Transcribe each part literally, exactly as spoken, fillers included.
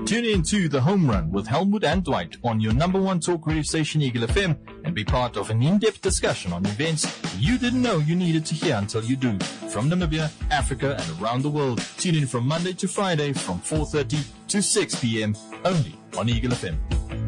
Tune in to The Home Run with Helmut and Dwight on your number one talk radio station, Eagle F M, and be part of an in-depth discussion on events you didn't know you needed to hear until you do. From Namibia, Africa, and around the world. Tune in from Monday to Friday from four thirty to six p.m. only on Eagle F M.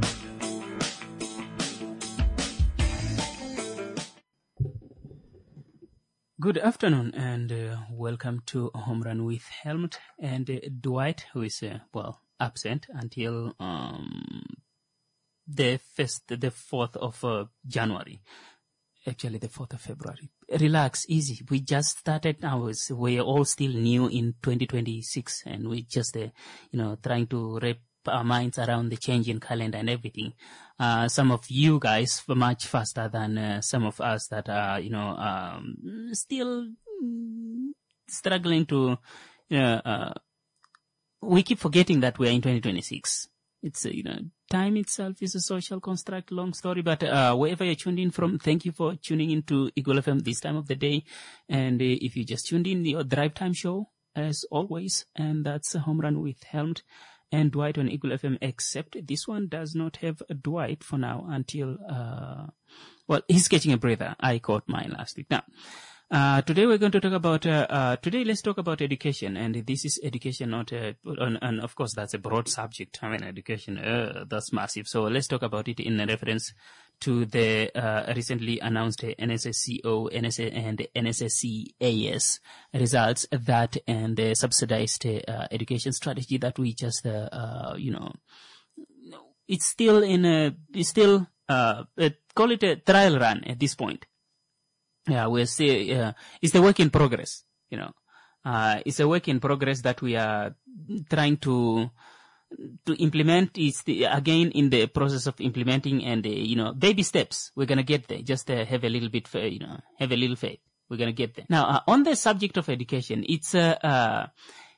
Good afternoon and uh, welcome to Home Run with Helmut and uh, Dwight, who is, uh, well, absent until um, the first, the fourth of uh, January. Actually, the fourth of February. Relax, easy. We just started now. We're all still new in twenty twenty-six, and we just, uh, you know, trying to wrap our minds around the change in calendar and everything. Uh, some of you guys much faster than uh, some of us that are, you know, um, still mm, struggling to, you know, uh, we keep forgetting that we're in twenty twenty-six. It's, uh, you know, time itself is a social construct, long story, but, uh, wherever you're tuned in from, thank you for tuning in to Eagle F M this time of the day. And uh, if you just tuned in, your drive time show, as always, and that's a Home Run with Helmut and Dwight on Eagle F M, except this one does not have a Dwight for now until, uh, well, he's catching a breather. I caught mine last week. Now, uh, today we're going to talk about, uh, uh, today let's talk about education, and this is education, not, uh, and, and of course that's a broad subject. I mean, education, uh, that's massive. So let's talk about it in reference to the, uh, recently announced N S S C O, N S A, and N S S C A S results that, and the subsidized, uh, education strategy that we just, uh, uh, you know, it's still in a, it's still, uh, call it a trial run at this point. Yeah, we're still, uh, it's a work in progress, you know, uh, it's a work in progress that we are trying to, to implement. Is the, again in the process of implementing, and, uh, you know, baby steps. We're going to get there. Just uh, have a little bit, uh, you know, have a little faith. We're going to get there. Now, uh, on the subject of education, it's, uh, uh,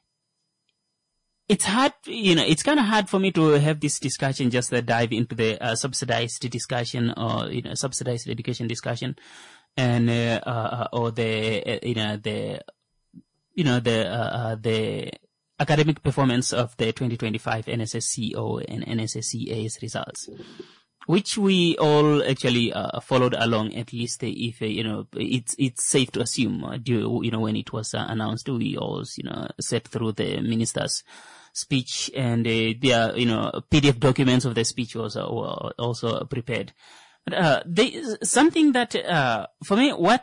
it's hard, you know, it's kind of hard for me to have this discussion, just uh, dive into the uh, subsidized discussion, or, you know, subsidized education discussion, and, uh, uh, or the, uh, you know, the, you know, the, uh, uh, the, academic performance of the twenty twenty-five N S S C O and N S S C A S results, which we all actually uh, followed along, at least if, uh, you know, it's it's safe to assume, uh, do, you know, when it was uh, announced, we all, you know, sat through the minister's speech, and uh, their, you know, P D F documents of the speech was uh, were also prepared. But uh, they, something that, uh, for me, what,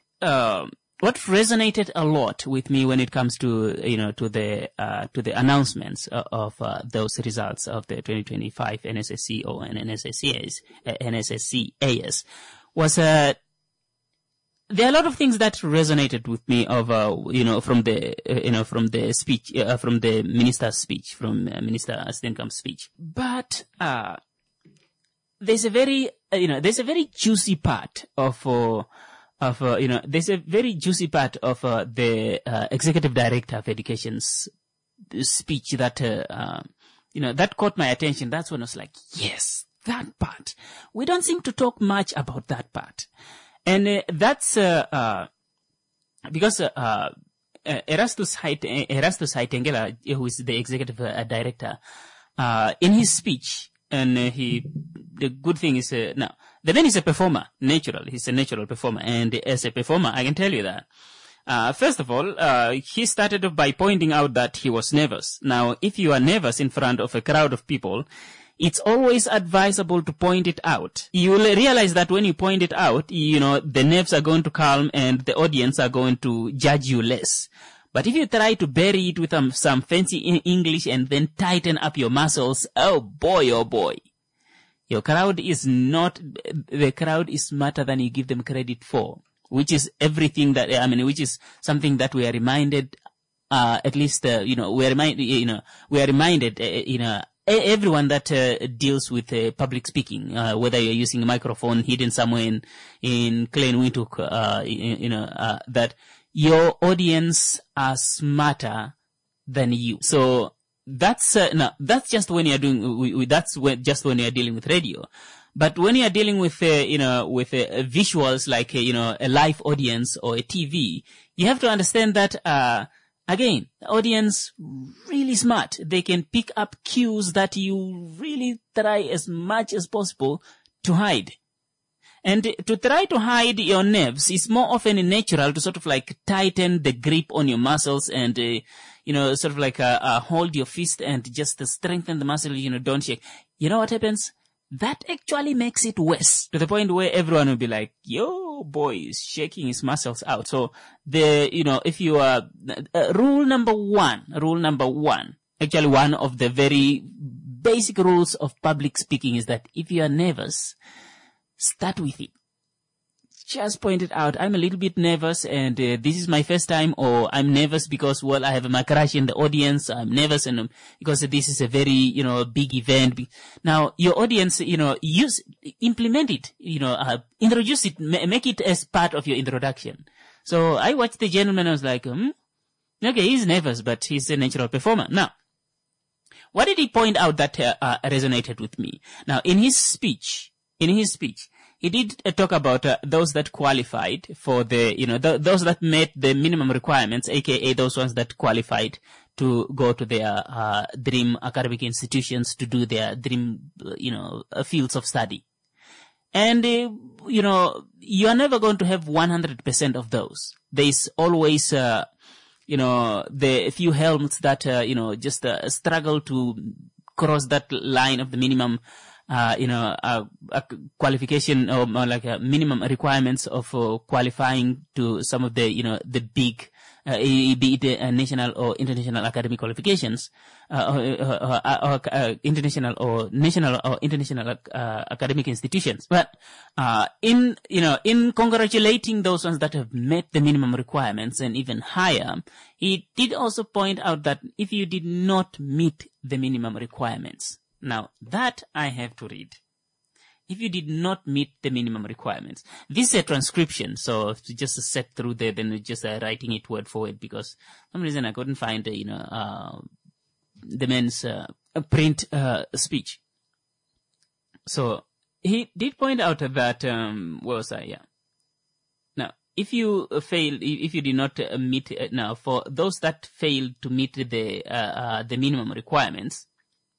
uh, What resonated a lot with me when it comes to, you know, to the, uh, to the announcements of, of uh, those results of the twenty twenty-five N S S C O and N S S C A S, uh, N S S C A S was, uh, there are a lot of things that resonated with me of, uh, you know, from the, uh, you know, from the speech, uh, from the minister's speech, from uh, Minister Steenkamp's speech. But, uh, there's a very, uh, you know, there's a very juicy part of, uh, of, uh, you know, there's a very juicy part of, uh, the, uh, executive director of education's speech that, uh, uh, you know, that caught my attention. That's when I was like, yes, that part. We don't seem to talk much about that part. And, uh, that's, uh, uh, because, uh, uh, Erastus Hait, Erastus Haitengela, who is the executive uh, director, uh, in his speech, and uh, he, the good thing is, uh, now, the man is a performer, natural. He's a natural performer. And as a performer, I can tell you that. Uh, first of all, uh, he started off by pointing out that he was nervous. Now, if you are nervous in front of a crowd of people, it's always advisable to point it out. You will realize that when you point it out, you know, the nerves are going to calm and the audience are going to judge you less. But if you try to bury it with um, some fancy English and then tighten up your muscles, oh boy, oh boy. Your crowd is not, the crowd is smarter than you give them credit for, which is everything that, I mean, which is something that we are reminded, uh, at least, uh, you know, we are reminded, you know, we are reminded, uh, you know, everyone that uh, deals with uh, public speaking, uh, whether you're using a microphone hidden somewhere in, in Klein Windhoek, uh, you, you know, uh, that your audience are smarter than you. So that's, uh, no, that's just when you're doing, we, we, that's when, just when you're dealing with radio. But when you're dealing with, uh, you know, with uh, visuals like, uh, you know, a live audience or a T V, you have to understand that, uh, Again, the audience really smart. They can pick up cues that you really try as much as possible to hide. And to try to hide your nerves is more often natural to sort of like tighten the grip on your muscles and, uh, you know, sort of like uh, uh, hold your fist and just uh, strengthen the muscle, you know, don't shake. You know what happens? That actually makes it worse to the point where everyone will be like, yo, boy is shaking his muscles out. So the, you know, if you are, uh, rule number one, rule number one, actually one of the very basic rules of public speaking is that if you are nervous, start with it. Just point it out. I'm a little bit nervous and uh, this is my first time, or I'm nervous because, well, I have my crush in the audience. I'm nervous and um, because this is a very, you know, big event. Now, your audience, you know, use, implement it, you know, uh, introduce it, ma- make it as part of your introduction. So I watched the gentleman. I was like, hmm, okay, he's nervous, but he's a natural performer. Now, what did he point out that uh, uh, resonated with me? Now, in his speech, in his speech, he did uh, talk about uh, those that qualified for the, you know, th- those that met the minimum requirements, aka those ones that qualified to go to their uh, dream academic institutions to do their dream, uh, you know, uh, fields of study. And, uh, you know, you are never going to have one hundred percent of those. There's always, uh, you know, the few helmets that, uh, you know, just uh, struggle to cross that line of the minimum Uh, you know, uh, a qualification or more like a minimum requirements of uh, qualifying to some of the, you know, the big, uh, be it uh, national or international academic qualifications, uh, or, or, or uh, international or national or international uh, academic institutions. But uh, in, you know, in congratulating those ones that have met the minimum requirements and even higher, he did also point out that if you did not meet the minimum requirements, now, that I have to read. If you did not meet the minimum requirements. This is a transcription, so to just set through there, then just uh, writing it word for word, because for some reason I couldn't find, uh, you know, uh, the man's uh, print uh, speech. So, he did point out that, um, where was I? Yeah. Now, if you uh, fail, if you did not uh, meet, uh, now, for those that failed to meet the, uh, uh, the minimum requirements,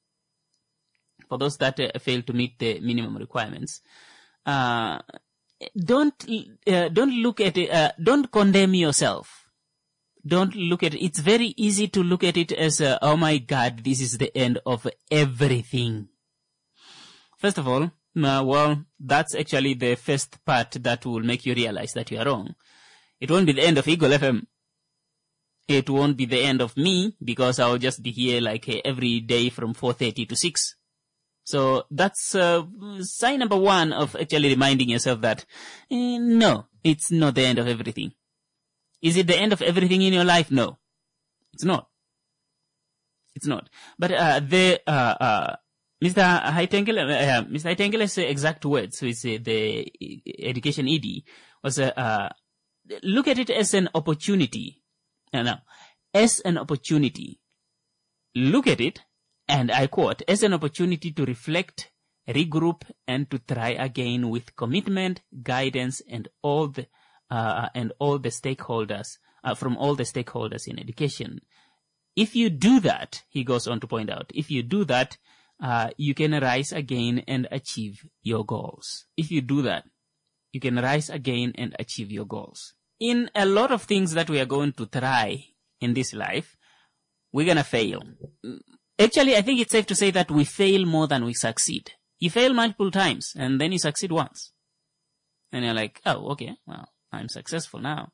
for those that uh, fail to meet the minimum requirements, uh, don't, uh, don't look at it, uh, don't condemn yourself. Don't look at it. It's very easy to look at it as, uh, oh my God, this is the end of everything. First of all, uh, well, that's actually the first part that will make you realize that you are wrong. It won't be the end of Eagle F M. It won't be the end of me, because I'll just be here like uh, every day from four thirty to six. So that's uh, sign number one of actually reminding yourself that, eh, no, it's not the end of everything. Is it the end of everything in your life? No, it's not. It's not. But uh, the uh, uh, Mister Haitengele, uh, Mister Haitengele's exact words, so it's uh, the education E D, was uh, uh, look at it as an opportunity. Uh, no, as an opportunity. Look at it. And I quote, as an opportunity to reflect, regroup, and to try again with commitment, guidance, and all the, uh, and all the stakeholders, uh, from all the stakeholders in education. If you do that, he goes on to point out, if you do that, uh, you can rise again and achieve your goals. If you do that, you can rise again and achieve your goals. In a lot of things that we are going to try in this life, we're gonna fail. Actually, I think it's safe to say that we fail more than we succeed. You fail multiple times, and then you succeed once. And you're like, oh, okay, well, I'm successful now.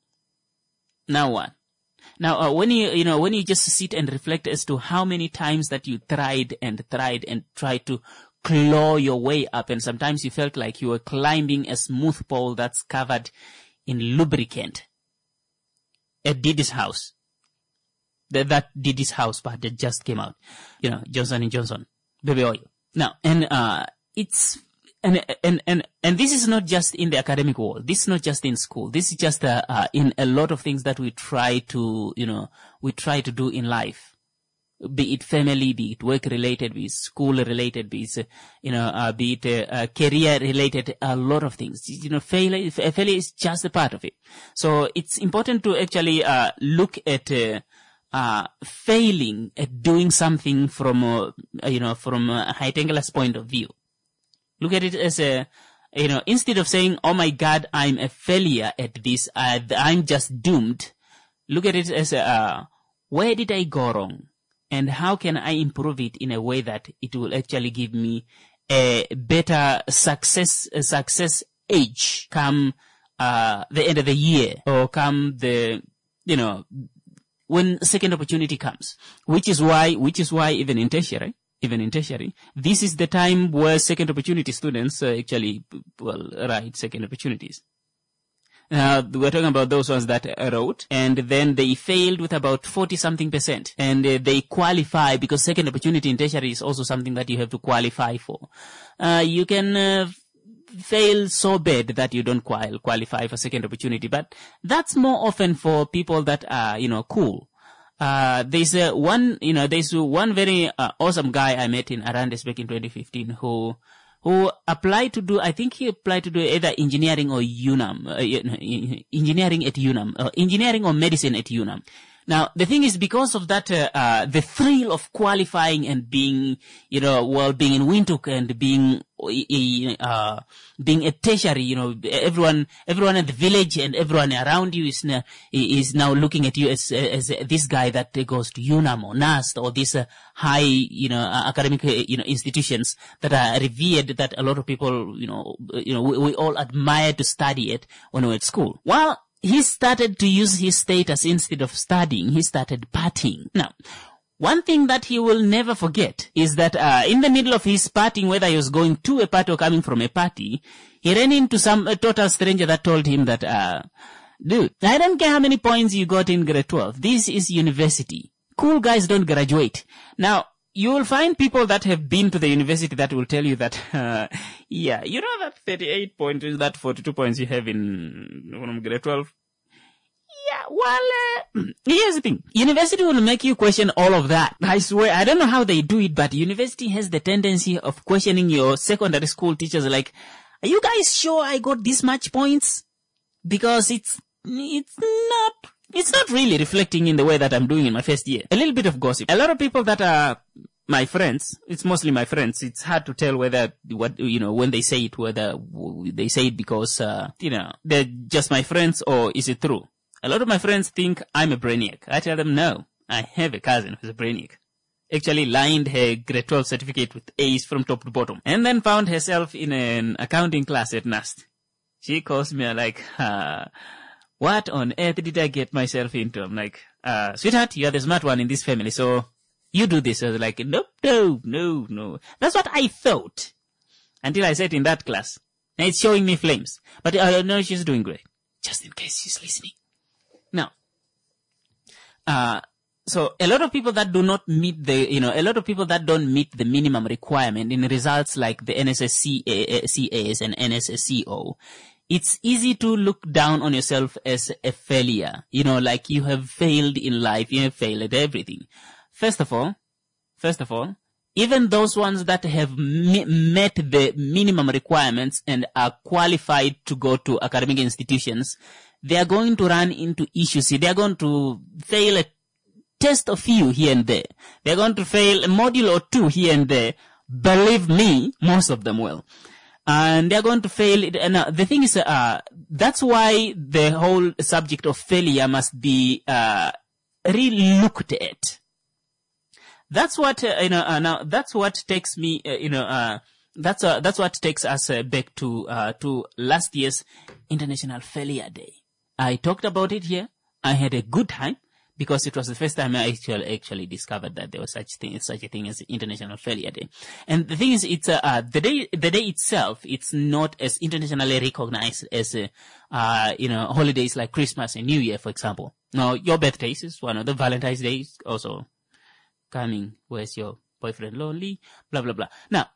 Now what? Now, uh, when you, you know, when you just sit and reflect as to how many times that you tried and tried and tried to claw your way up, and sometimes you felt like you were climbing a smooth pole that's covered in lubricant at Didi's house. That, that Didi's house part that just came out. You know, Johnson and Johnson. Baby oil. Now, and, uh, it's, and, and, and, and this is not just in the academic world. This is not just in school. This is just, uh, uh, in a lot of things that we try to, you know, we try to do in life. be it family, be it work related, be it school related, be it, uh, you know, uh, be it uh, uh, career related, a lot of things. You know, failure, failure is just a part of it. So it's important to actually uh, look at uh, uh, failing at doing something from, uh, you know, from a high-angler's point of view. Look at it as a, you know, instead of saying, oh my God, I'm a failure at this, uh, I'm just doomed. Look at it as a, uh, where did I go wrong? And how can I improve it in a way that it will actually give me a better success, a success age come, uh, the end of the year or come the, you know, when second opportunity comes, which is why, which is why even in tertiary, even in tertiary, this is the time where second opportunity students uh, actually, well, write second opportunities. Now, we're talking about those ones that wrote, and then they failed with about forty something percent. And uh, they qualify, because second opportunity in tertiary is also something that you have to qualify for. Uh, you can uh, fail so bad that you don't qual- qualify for second opportunity, but that's more often for people that are, you know, cool. Uh, there's uh, one, you know, there's one very uh, awesome guy I met in Arandes back in twenty fifteen who, who applied to do, I think he applied to do either engineering or UNAM, uh, engineering at UNAM, or engineering or medicine at UNAM. Now, the thing is, because of that, uh, uh, the thrill of qualifying and being, you know, well, being in Windhoek and being, uh, being a tertiary, you know, everyone, everyone in the village and everyone around you is, now, is now looking at you as, as this guy that goes to UNAM or NAST or these uh, high, you know, uh, academic, uh, you know, institutions that are revered, that a lot of people, you know, you know, we, we all admire to study it when we're at school. Well, he started to use his status instead of studying. He started partying. Now, one thing that he will never forget is that uh, in the middle of his partying, whether he was going to a party or coming from a party, he ran into some a total stranger that told him that, uh, dude, I don't care how many points you got in grade twelve. This is university. Cool guys don't graduate. Now, you will find people that have been to the university that will tell you that, uh, yeah, you know that thirty-eight points, that forty-two points you have in um, grade twelve? Yeah, well, uh, here's the thing. University will make you question all of that. I swear, I don't know how they do it, but university has the tendency of questioning your secondary school teachers like, are you guys sure I got this much points? Because it's, it's not, it's not really reflecting in the way that I'm doing in my first year. A little bit of gossip. A lot of people that are my friends, it's mostly my friends, it's hard to tell whether, what, you know, when they say it, whether they say it because, uh, you know, they're just my friends or is it true? A lot of my friends think I'm a brainiac. I tell them, no, I have a cousin who's a brainiac. Actually lined her grade twelve certificate with A's from top to bottom. And then found herself in an accounting class at NAST. She calls me like, uh, what on earth did I get myself into? I'm like, uh, sweetheart, you're the smart one in this family, so you do this. I was like, nope, no, no, no. That's what I thought. Until I sat in that class. And it's showing me flames. But I uh, know she's doing great. Just in case she's listening. Now, uh, so a lot of people that do not meet the, you know, a lot of people that don't meet the minimum requirement in results like the N S S C As and N S S C O, it's easy to look down on yourself as a failure. You know, like you have failed in life, you have failed at everything. First of all, first of all, even those ones that have me- met the minimum requirements and are qualified to go to academic institutions, they are going to run into issues. They are going to fail a test or few here and there. They are going to fail a module or two here and there. Believe me, most of them will. And they are going to fail. And uh, the thing is, uh, that's why the whole subject of failure must be uh, re-looked at. That's what, uh, you know, uh, now, that's what takes me, uh, you know, uh, that's, uh, that's what takes us uh, back to, uh, to last year's International Failure Day. I talked about it here. I had a good time because it was the first time I actually, actually discovered that there was such thing, such a thing as International Failure Day. And the thing is, it's, uh, uh the day, the day itself, it's not as internationally recognized as, uh, uh, you know, holidays like Christmas and New Year, for example. Now, your birthdays is one of the Valentine's Days also coming. Where's your boyfriend lonely? Blah, blah, blah. Now,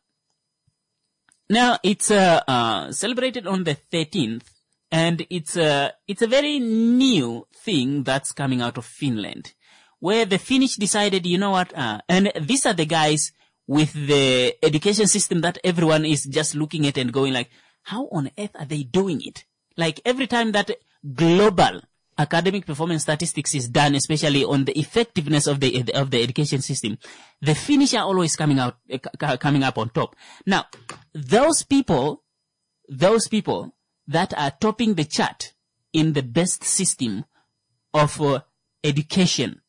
now it's, uh, uh, celebrated on the thirteenth. And it's a, it's a very new thing that's coming out of Finland, where the Finnish decided, you know what, uh, and these are the guys with the education system that everyone is just looking at and going like, how on earth are they doing it? Like every time that global academic performance statistics is done, especially on the effectiveness of the of the education system, the Finnish are always coming out uh, coming up on top. Now, those people, those people that are topping the chart in the best system of uh, education,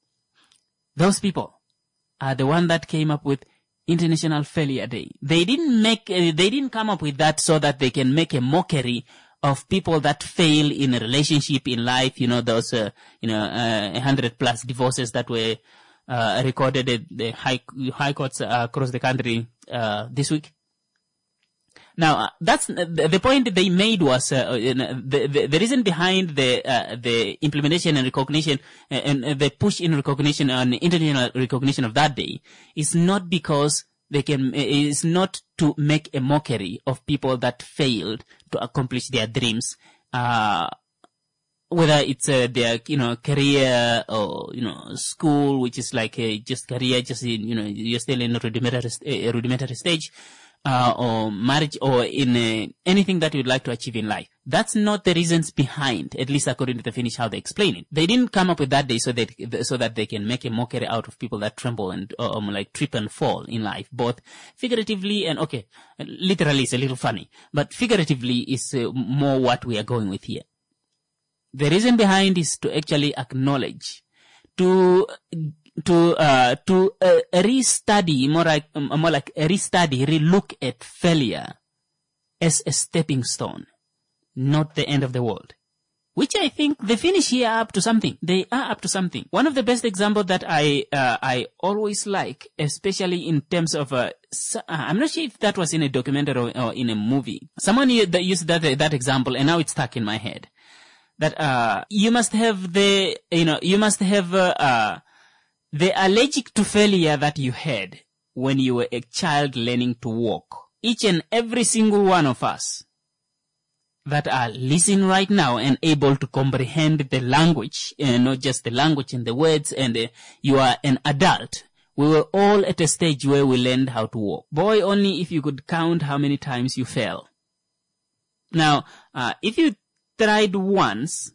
those people are the one that came up with International Failure Day. They didn't make, uh, they didn't come up with that so that they can make a mockery of people that fail in a relationship in life. You know, those, uh, you know, uh, a hundred plus divorces that were, uh, recorded at the high, high courts uh, across the country, uh, this week. Now, uh, that's, uh, the, the point they made was, uh, you know, the, the, the reason behind the, uh, the implementation and recognition, uh, and uh, the push in recognition and international recognition of that day is not because they can, is not to make a mockery of people that failed to accomplish their dreams, uh, whether it's uh, their, you know, career or, you know, school, which is like a just career, just, in, you know, you're still in a rudimentary, a rudimentary stage, uh, or marriage, or in uh, anything that you'd like to achieve in life. That's not the reasons behind, at least according to the Finnish, how they explain it. They didn't come up with that day so that, so that they can make a mockery out of people that tremble and, um, like trip and fall in life, both figuratively and, okay, literally it's a little funny, but figuratively is uh, more what we are going with here. The reason behind is to actually acknowledge, to, to, uh, to, uh, restudy, more like, um, more like restudy, relook at failure as a stepping stone, not the end of the world. Which I think the Finnish here are up to something. They are up to something. One of the best examples that I, uh, I always like, especially in terms of, uh, I'm not sure if that was in a documentary or, or in a movie. Someone that used that, that example, and now it's stuck in my head. That, uh, you must have the, you know, you must have, uh, uh, the allergic to failure that you had when you were a child learning to walk. Each and every single one of us that are listening right now and able to comprehend the language, and not just the language and the words, and uh, you are an adult. We were all at a stage where we learned how to walk. Boy, only if you could count how many times you fell. Now, uh, if you tried once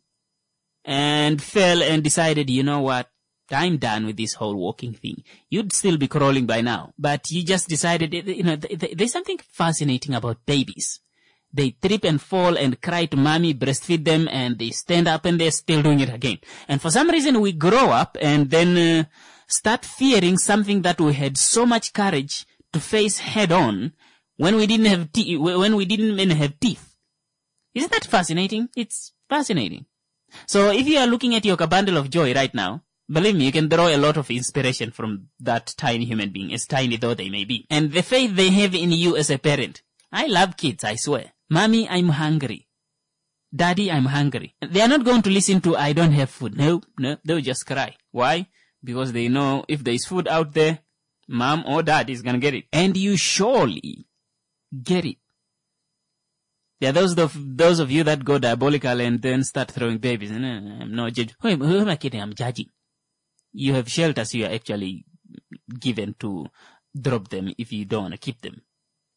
and fell and decided, you know what, I'm done with this whole walking thing, you'd still be crawling by now. But you just decided, you know, th- th- there's something fascinating about babies. They trip and fall and cry to mommy, breastfeed them, and they stand up and they're still doing it again. And for some reason we grow up and then uh, start fearing something that we had so much courage to face head on when we didn't have te- when we didn't even have teeth. Isn't that fascinating? It's fascinating. So if you are looking at your bundle of joy right now, believe me, you can draw a lot of inspiration from that tiny human being, as tiny though they may be. And the faith they have in you as a parent. I love kids, I swear. Mommy, I'm hungry. Daddy, I'm hungry. They are not going to listen to, I don't have food. No, no, they'll just cry. Why? Because they know if there is food out there, mom or dad is going to get it. And you surely get it. There are those of, those of you that go diabolical and then start throwing babies. No, I'm not judging. Who am, who am I kidding? I'm judging. You have shelters you are actually given to drop them if you don't want to keep them.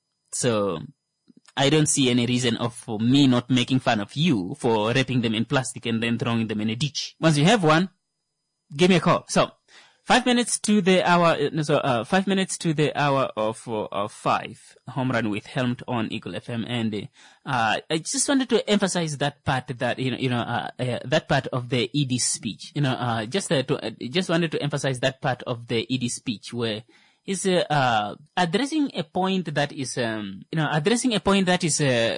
So I don't see any reason of for me not making fun of you for wrapping them in plastic and then throwing them in a ditch. Once you have one, give me a call. So five minutes to the hour. So uh, five minutes to the hour of uh, of five. Home Run with Helmut on Eagle F M, and uh, I just wanted to emphasize that part that you know you know uh, uh, that part of the E D speech. You know, uh, just uh, to uh, just wanted to emphasize that part of the E D speech where is uh, uh, addressing a point that is, um, you know, addressing a point that is uh,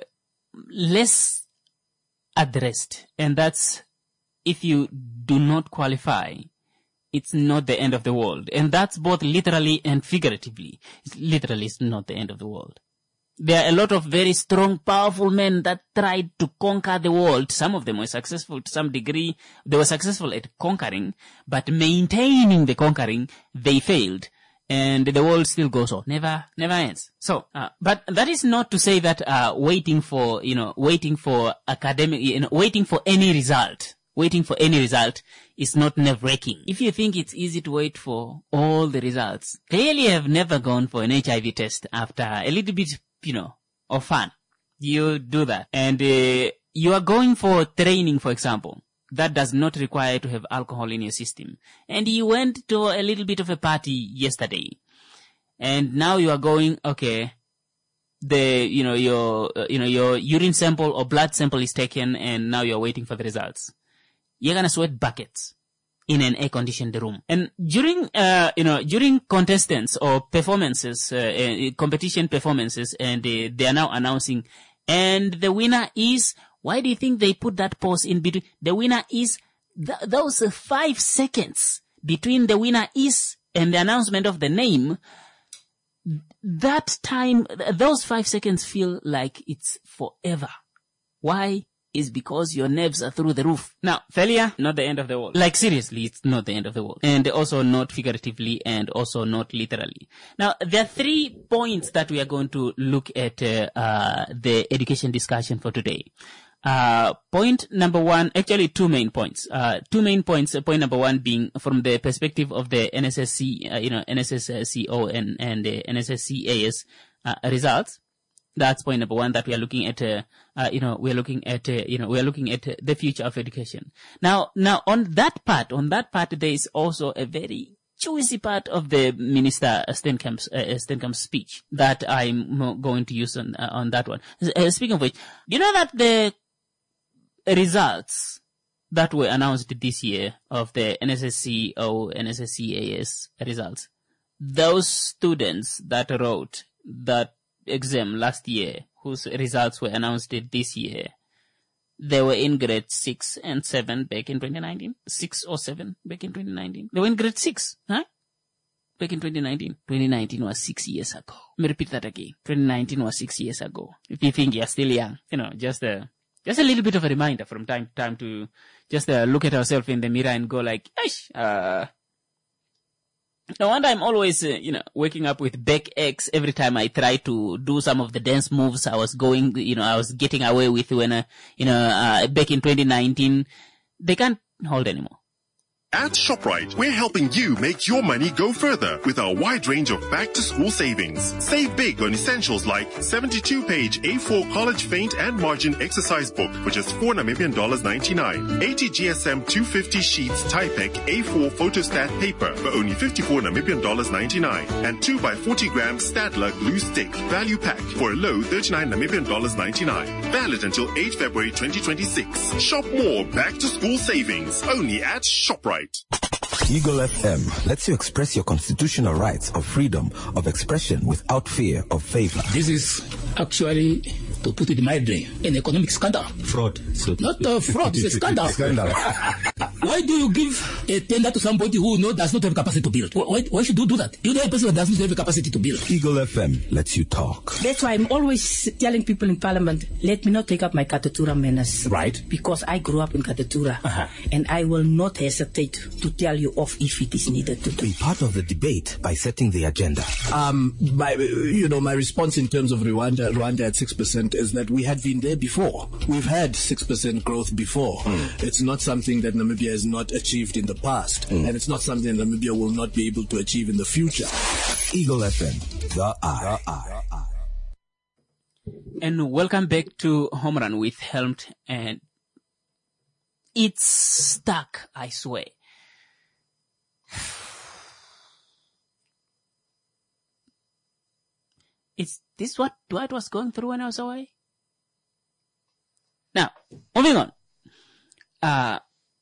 less addressed, and that's if you do not qualify, it's not the end of the world, and that's both literally and figuratively. It's literally, it's not the end of the world. There are a lot of very strong, powerful men that tried to conquer the world. Some of them were successful to some degree. They were successful at conquering, but maintaining the conquering, they failed. And the world still goes on. Never, never ends. So, uh, but that is not to say that, uh, waiting for, you know, waiting for academic, you know, waiting for any result waiting for any result is not nerve-wracking. If you think it's easy to wait for all the results, clearly you have never gone for an H I V test after a little bit, you know, of fun. You do that. And uh, you are going for training, for example. That does not require to have alcohol in your system. And you went to a little bit of a party yesterday. And now you are going, okay, the, you know, your, uh, you know, your urine sample or blood sample is taken and now you're waiting for the results. You're gonna sweat buckets in an air-conditioned room. And during, uh, you know, during contestants or performances, uh, uh, competition performances, and uh, they are now announcing, and the winner is, why do you think they put that pause in between? The winner is, th- those uh, five seconds between the winner is and the announcement of the name, that time, th- those five seconds feel like it's forever. Why? Is because your nerves are through the roof. Now, failure, not the end of the world. Like, seriously, it's not the end of the world. And also not figuratively and also not literally. Now, there are three points that we are going to look at uh, uh, the education discussion for today. Uh, point number one, actually two main points. Uh, two main points, uh, point number one being from the perspective of the N S S C, uh, you know, N S S C O and, and the N S S C A S uh, results. That's point number one that we are looking at, uh, uh, you know, we're looking at, uh, you know, we're looking at uh, the future of education. Now, now on that part, on that part, there is also a very juicy part of the Minister Steenkamp's, uh, Steenkamp's speech that I'm going to use on, uh, on that one. Uh, speaking of which, you know that the results that were announced this year of the N S S C O, N S S C A S results, those students that wrote that exam last year, whose results were announced this year, they were in grade six and seven back in twenty nineteen. Six or seven back in twenty nineteen. They were in grade six, huh? Back in twenty nineteen. twenty nineteen was six years ago. Let me repeat that again. twenty nineteen was six years ago. If you think you're still young, you know, just a, just a little bit of a reminder from time to time to just uh, look at ourselves in the mirror and go like, Eish, uh, no wonder I'm always, uh, you know, waking up with back aches every time I try to do some of the dance moves I was going, you know, I was getting away with when, uh, you know, uh, back in twenty nineteen. They can't hold anymore. At ShopRite, we're helping you make your money go further with our wide range of back-to-school savings. Save big on essentials like seventy-two page A four college feint and margin exercise book for just four Namibian dollars ninety-nine. eighty G S M two fifty sheets Typec A four photostat paper for only fifty-four Namibian dollars ninety-nine. And two by forty gram Stadler glue stick value pack for a low thirty-nine Namibian dollars ninety-nine. Valid until eighth February twenty twenty-six. Shop more back-to-school savings only at ShopRite. Eagle F M lets you express your constitutional rights of freedom of expression without fear of favor. This is actually, to put it mildly, an economic scandal. Fraud. So Not a fraud, it's a scandal. Scandal. Why do you give a tender to somebody who no, does not have capacity to build? Why, why should you do that? You know a person who does not have the capacity to build. Eagle F M lets you talk. That's why I'm always telling people in Parliament, let me not take up my Katatura manners. Right. Because I grew up in Katatura. Uh-huh. And I will not hesitate to tell you off if it is needed to do. Be part of the debate by setting the agenda. Um, my, you know, my response in terms of Rwanda, Rwanda at six percent is that we had been there before. We've had six percent growth before. Mm. It's not something that Namibia has not achieved in the past. Mm. And it's not something that Namibia will not be able to achieve in the future. Eagle F M, the eye. The eye. And welcome back to Home Run with Helmut, and it's stuck, I swear. Is this what Dwight was going through when I was away? Now, moving on. Uh,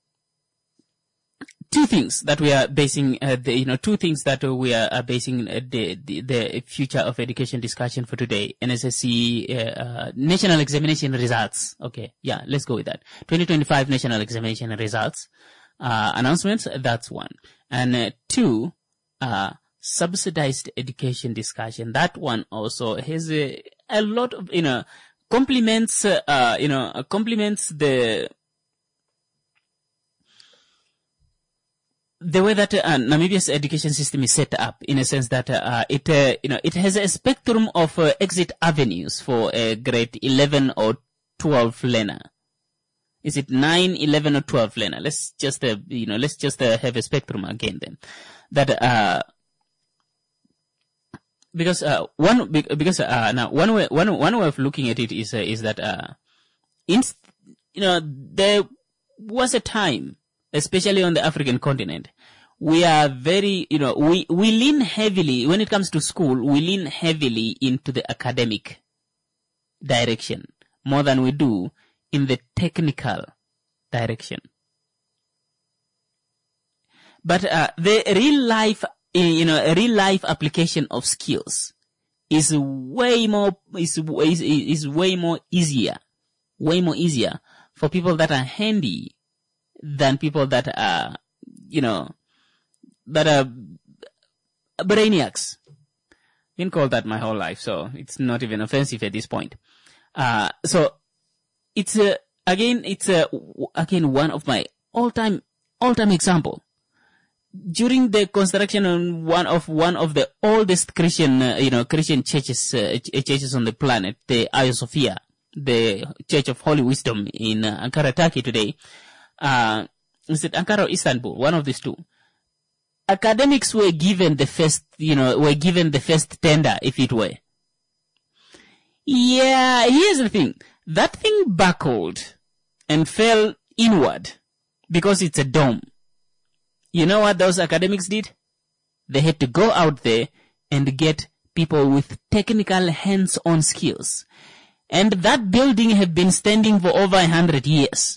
two things that we are basing, uh, the, you know, two things that we are uh, basing uh, the, the the future of education discussion for today. N S S C uh, uh, national examination results. Okay, yeah, let's go with that. twenty twenty-five national examination results uh, announcements. That's one, and uh, two, uh, subsidized education discussion. That one also has a, a lot of, you know, complements, uh, you know, complements the. The way that uh, Namibia's education system is set up, in a sense that uh, it, uh, you know, it has a spectrum of uh, exit avenues for a grade eleven or twelve learner. Is it nine, eleven, or twelve, Lena? Let's just, uh, you know, let's just uh, have a spectrum again then. That, uh, because, uh, one, because, uh, now, one way, one, one way of looking at it is, uh, is that, uh, in, you know, there was a time, especially on the African continent, we are very, you know, we, we lean heavily, when it comes to school, we lean heavily into the academic direction more than we do in the technical direction. But uh, the real life, you know, real life application of skills is way more is is is way more easier, way more easier for people that are handy than people that are, you know, that are brainiacs. Been called that my whole life, so it's not even offensive at this point. Uh, so. It's uh, again, it's uh, again one of my all-time, all-time example. During the construction on one of one of the oldest Christian, uh, you know, Christian churches, uh, churches on the planet, the Hagia Sophia, the Church of Holy Wisdom in uh, Ankara, Turkey today. Uh, is it Ankara or Istanbul? One of these two. Academics were given the first, you know, were given the first tender, if it were. Yeah, here's the thing. That thing buckled and fell inward because it's a dome. You know what those academics did? They had to go out there and get people with technical hands-on skills. And that building had been standing for over a hundred years.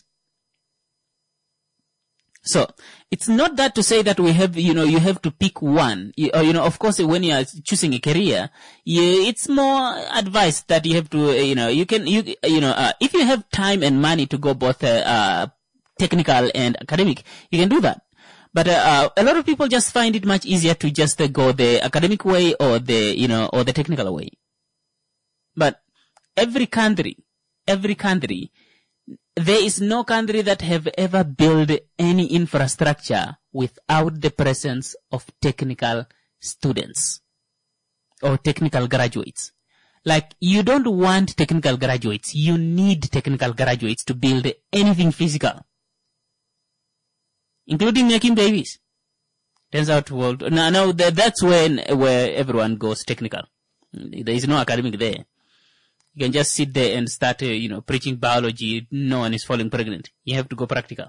So, it's not that to say that we have, you know, you have to pick one. You, or, you know, of course, when you are choosing a career, you, it's more advised that you have to, uh, you know, you can, you, you know, uh, if you have time and money to go both, uh, uh technical and academic, you can do that. But, uh, uh a lot of people just find it much easier to just uh, go the academic way or the, you know, or the technical way. But every country, every country, there is no country that have ever built any infrastructure without the presence of technical students or technical graduates. Like, you don't want technical graduates. You need technical graduates to build anything physical, including making babies. Turns out, well, no, no, that's when where everyone goes technical. There is no academic there. You can just sit there and start, uh, you know, preaching biology. No one is falling pregnant. You have to go practical.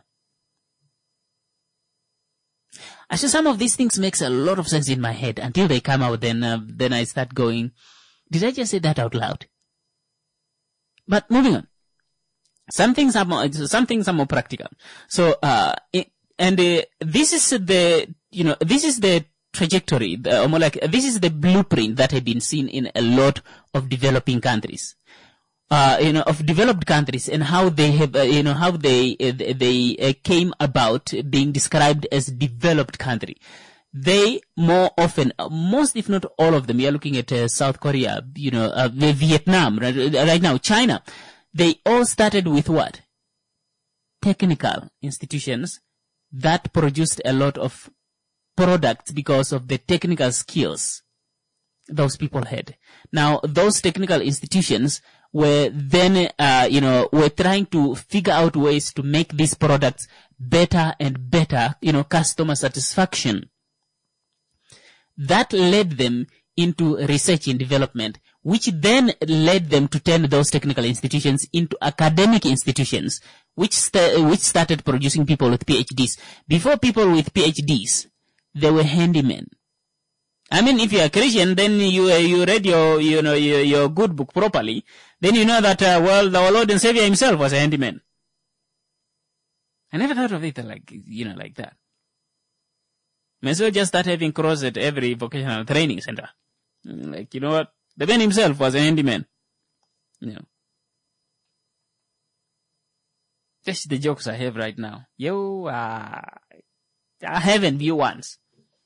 Actually, some of these things makes a lot of sense in my head until they come out. Then, uh, then I start going, did I just say that out loud? But moving on. Some things are more, some things are more practical. So, uh, it, and uh, this is the, you know, this is the trajectory, or more like, this is the blueprint that had been seen in a lot of developing countries, uh, you know, of developed countries, and how they have, uh, you know, how they, uh, they uh, came about being described as developed country. They more often, uh, most if not all of them, we are looking at uh, South Korea, you know, uh, Vietnam, right, right now, China, they all started with what? Technical institutions that produced a lot of products because of the technical skills those people had. Now, those technical institutions were then, uh, you know, were trying to figure out ways to make these products better and better, you know, customer satisfaction. That led them into research and development, which then led them to turn those technical institutions into academic institutions, which, st- which started producing people with P H Ds. Before people with P H Ds, they were handymen. I mean, if you're a Christian, then you uh, you read your you know your, your good book properly, then you know that uh, well, our Lord and Savior himself was a handyman. I never thought of it like you know like that. May as well just start having cross at every vocational training center. Like, you know what, the man himself was a handyman. You know, just the jokes I have right now. Yo, uh, I haven't viewed once.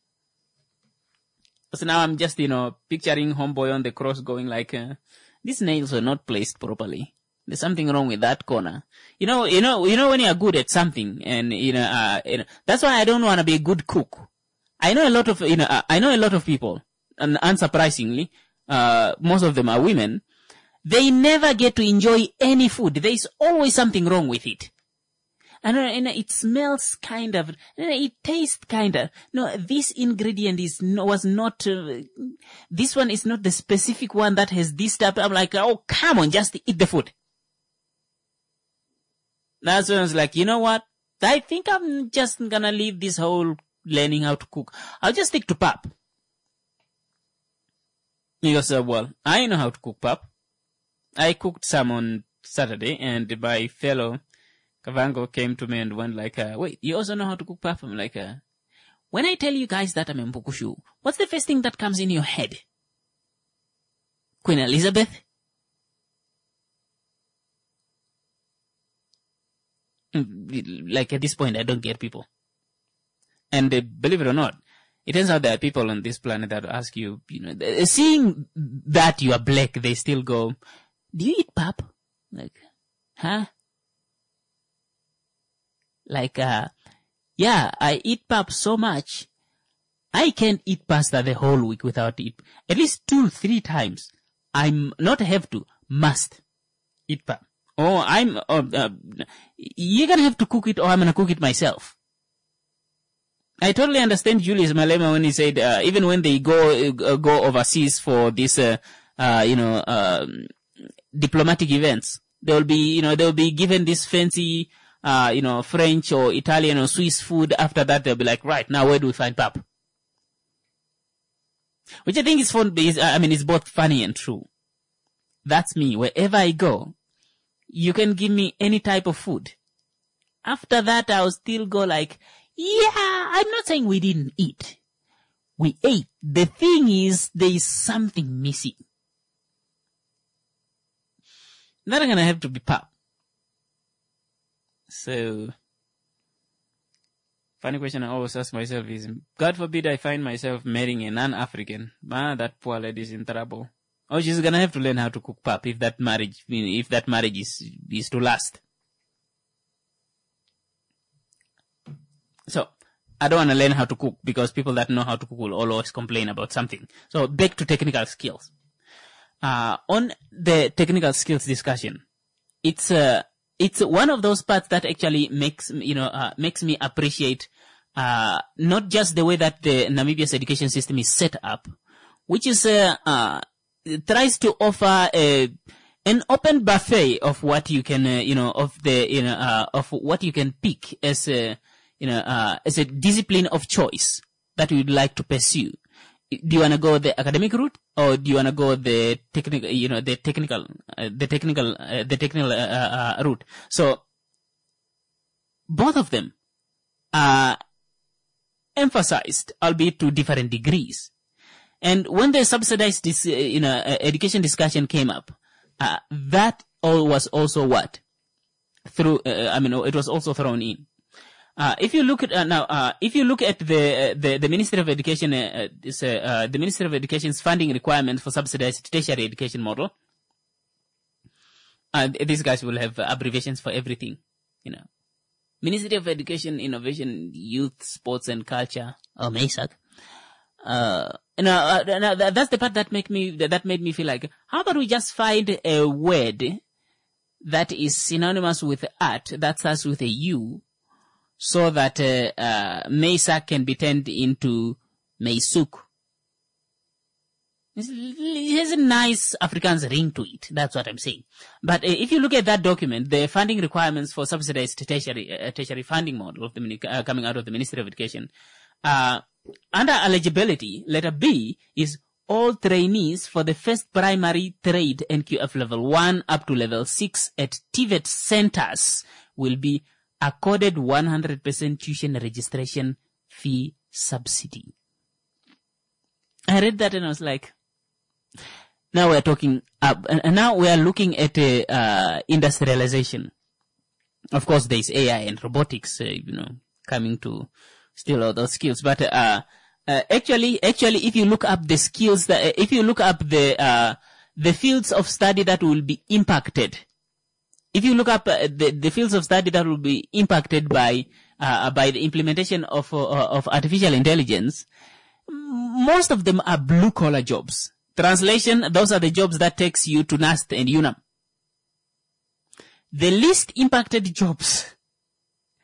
So now I'm just, you know, picturing homeboy on the cross going like, uh, these nails are not placed properly. There's something wrong with that corner. You know, you know, you know when you're good at something and, you know, uh, you know, that's why I don't want to be a good cook. I know a lot of, you know, uh, I know a lot of people, and unsurprisingly, uh, most of them are women. They never get to enjoy any food. There is always something wrong with it. And, uh, and it smells kind of, and it tastes kind of. No, this ingredient is no, was not, uh, this one is not the specific one that has this type. I'm like, oh, come on, just eat the food. That's when I was like, you know what? I think I'm just gonna leave this whole learning how to cook. I'll just stick to pap. He goes, uh, well, I know how to cook pap. I cooked some on Saturday, and my fellow Kavango came to me and went like, uh, wait, you also know how to cook pap? I'm like, uh, when I tell you guys that I'm a Mpukushu, what's the first thing that comes in your head? Queen Elizabeth? Like, at this point, I don't get people. And uh, believe it or not, it turns out there are people on this planet that ask you, you know, uh, seeing that you are black, they still go, do you eat pap? Like, huh? Like, uh, yeah, I eat pap so much, I can't eat pasta the whole week without it. At least two, three times. I'm not have to, must eat pap. Or I'm, uh, uh, you're gonna have to cook it or I'm gonna cook it myself. I totally understand Julius Malema when he said, uh, even when they go, uh, go overseas for this, uh, uh, you know, um, diplomatic events, they'll be, you know, they'll be given this fancy, uh, you know, French or Italian or Swiss food. After that, they'll be like, right, now where do we find pap? Which I think is fun, is, I mean, it's both funny and true. That's me. Wherever I go, you can give me any type of food. After that, I'll still go like, yeah, I'm not saying we didn't eat. We ate. The thing is, there is something missing. Not gonna have to be pap. So, funny question I always ask myself is, God forbid I find myself marrying a non-African. Man, that poor lady's in trouble. Oh, she's gonna have to learn how to cook pap if that marriage, if that marriage is, is to last. So, I don't want to learn how to cook because people that know how to cook will always complain about something. So, back to technical skills. Uh, on the technical skills discussion, it's, uh, it's one of those parts that actually makes, you know, uh, makes me appreciate, uh, not just the way that the Namibia's education system is set up, which is, uh, uh, tries to offer a, an open buffet of what you can, uh, you know, of the, you know, uh, of what you can pick as a, you know, uh, as a discipline of choice that you'd like to pursue. Do you want to go the academic route or do you want to go the technical, you know, the technical, uh, the technical, uh, the technical, uh, uh, route? So, both of them are emphasized, albeit to different degrees. And when the subsidized, dis, uh, you know, uh, education discussion came up, uh, that all was also what? Through, uh, I mean, it was also thrown in. Uh, if you look at, uh, now, uh, if you look at the, uh, the, the Ministry of Education, uh, is, uh, uh, the Ministry of Education's funding requirement for subsidized tertiary education model, uh, these guys will have abbreviations for everything, you know. Ministry of Education, Innovation, Youth, Sports and Culture, or MESAC. Uh, you know, uh, now that's the part that make me, that made me feel like, how about we just find a word that is synonymous with art, that starts with a U, so that, uh, uh, MESAC can be turned into Meisuk. It has a nice Afrikaans ring to it. That's what I'm saying. But uh, if you look at that document, the funding requirements for subsidized tertiary, uh, tertiary funding model of the, uh, coming out of the Ministry of Education, uh, under eligibility, letter B is all trainees for the first primary trade N Q F level one up to level six at T V E T centers will be accorded one hundred percent tuition registration fee subsidy. I read that and I was like, now we're talking, uh, and now we are looking at uh, uh, industrialization. Of course, there's A I and robotics, uh, you know, coming to steal all those skills. But uh, uh, actually, actually, if you look up the skills that, uh, if you look up the uh, the fields of study that will be impacted, if you look up uh, the the fields of study that will be impacted by uh, by the implementation of uh, of artificial intelligence, most of them are blue collar jobs. Translation: those are the jobs that takes you to NAST and UNAM. The least impacted jobs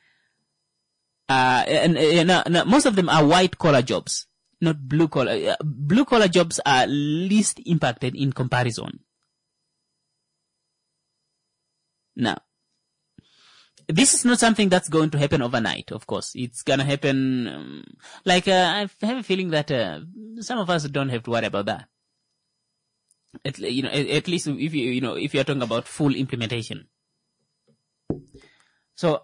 Uh, and, and uh, no, most of them are white collar jobs, not blue collar. Uh, blue collar jobs are least impacted in comparison. Now, this is not something that's going to happen overnight, of course. It's going to happen, um, like, uh, I have a feeling that, uh, some of us don't have to worry about that. At, you know, at, at least if you, you know, if you're talking about full implementation. So,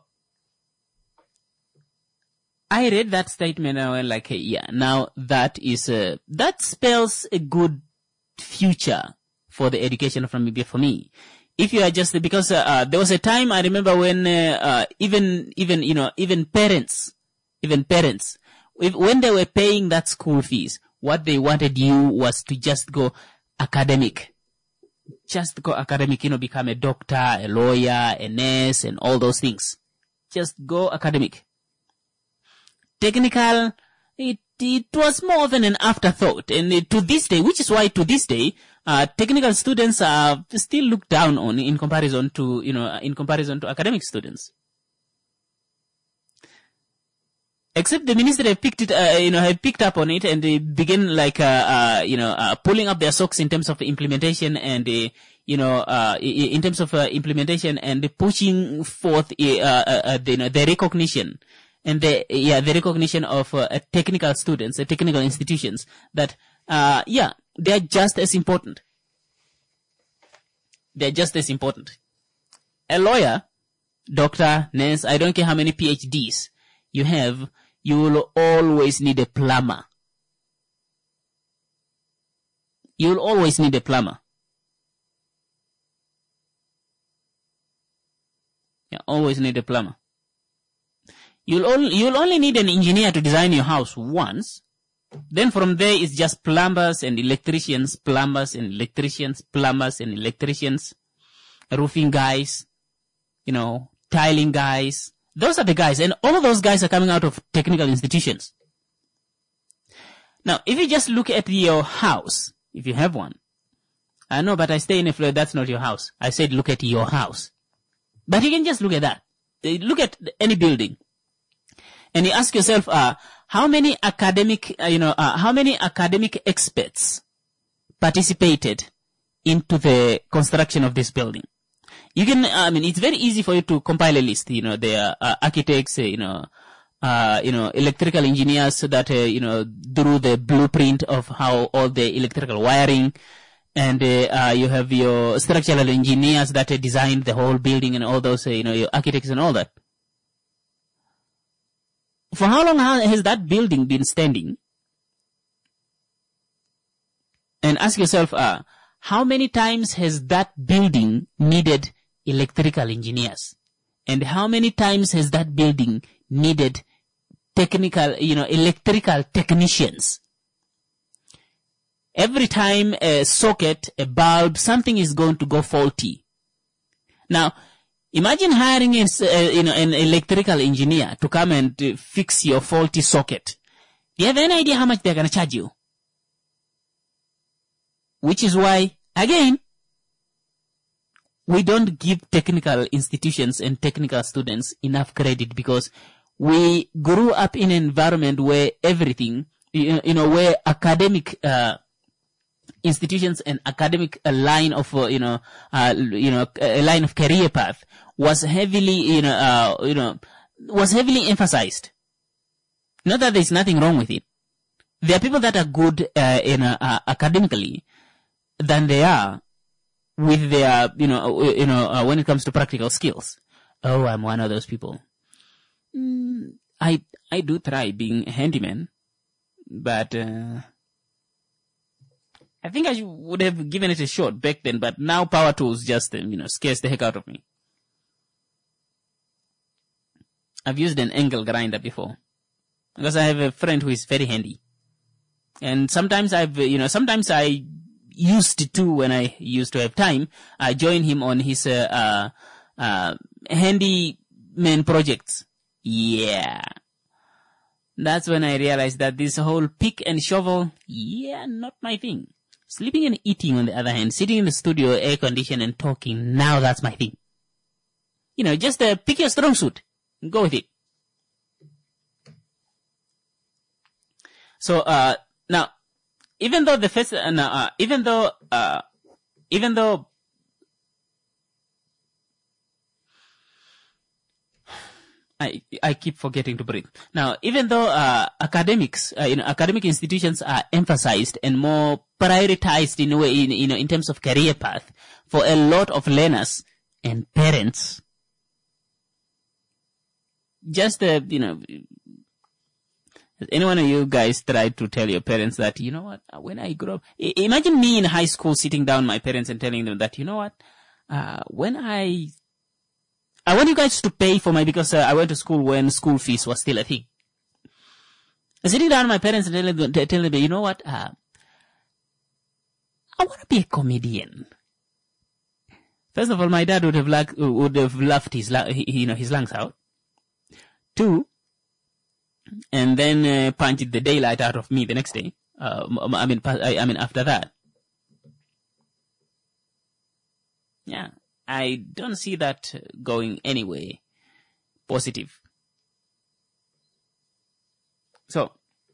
I read that statement and I went like, hey, yeah, now that is, uh, that spells a good future for the education from Namibia for me. If you are just, because, uh, uh, there was a time I remember when, uh, uh, even, even, you know, even parents, even parents, if, when they were paying that school fees, what they wanted you was to just go academic. Just go academic, you know, become a doctor, a lawyer, a nurse, and all those things. Just go academic. Technical, it, it was more than an afterthought. And uh, to this day, which is why to this day, uh, technical students are still looked down on in comparison to, you know, in comparison to academic students. Except the ministry have picked it, uh, you know, have picked up on it and they begin like, uh, uh, you know, uh, pulling up their socks in terms of implementation and, uh, you know, uh, in terms of uh, implementation and pushing forth, uh, uh, uh, the, you know, the recognition and the, yeah, the recognition of uh, technical students, uh, technical institutions that, uh, yeah, they're just as important. They're just as important. A lawyer, doctor, nurse, I don't care how many P H Ds you have, you will always need a plumber. You will always need a plumber. You always need a plumber. You'll only, you'll only need an engineer to design your house once. Then from there it's just plumbers and electricians, plumbers and electricians, plumbers and electricians, roofing guys, you know, tiling guys. Those are the guys, and all of those guys are coming out of technical institutions. Now, if you just look at your house, if you have one, I know, but I stay in a flat, that's not your house. I said look at your house. But you can just look at that. Look at any building. And you ask yourself, uh, how many academic, uh, you know, uh, how many academic experts participated into the construction of this building? You can, I mean, it's very easy for you to compile a list. You know, there are uh, architects, uh, you know, uh, you know, electrical engineers that, uh, you know, drew the blueprint of how all the electrical wiring. And, uh, uh you have your structural engineers that uh, designed the whole building and all those, uh, you know, your architects and all that. For how long has that building been standing? And ask yourself, uh, how many times has that building needed electrical engineers? And how many times has that building needed technical, you know, electrical technicians? Every time a socket, a bulb, something is going to go faulty. Now, imagine hiring a, uh, you know, an electrical engineer to come and uh, fix your faulty socket. Do you have any idea how much they're going to charge you? Which is why, again, we don't give technical institutions and technical students enough credit because we grew up in an environment where everything, you know, where academic, uh, institutions and academic uh, line of, uh, you know, uh, you know, a line of career path was heavily, you know, uh, you know, was heavily emphasized. Not that there's nothing wrong with it. There are people that are good, uh, in, uh, uh, academically than they are with their, you know, you know, uh, when it comes to practical skills. Oh, I'm one of those people. Mm, I, I do try being a handyman, but, uh, I think I would have given it a shot back then, but now power tools just, you know, scares the heck out of me. I've used an angle grinder before because I have a friend who is very handy. And sometimes I've, you know, sometimes I used to, when I used to have time, I join him on his, uh, uh, uh, handyman projects. Yeah. That's when I realized that this whole pick and shovel, yeah, not my thing. Sleeping and eating, on the other hand, sitting in the studio, air conditioned and talking, now that's my thing. You know, just uh, pick your strong suit and go with it. So uh, now, even though the first, uh, now, uh, even though, uh, even though, I I keep forgetting to breathe. Now, even though uh, academics, uh, you know, academic institutions are emphasized and more prioritized in a way, in, you know, in terms of career path for a lot of learners and parents, just uh, you know. Has any one of you guys tried to tell your parents that, you know what, when I grow up, I- imagine me in high school sitting down my parents and telling them that, you know what, uh, when I, I want you guys to pay for my, because uh, I went to school when school fees was still a thing. Sitting down my parents and telling them, telling them, you know what, uh, I want to be a comedian. First of all, my dad would have, like, would have laughed his, you know, his lungs out. Two, and then uh, punched the daylight out of me the next day. Uh, I mean, I, I mean, after that. Yeah, I don't see that going anywhere positive. So,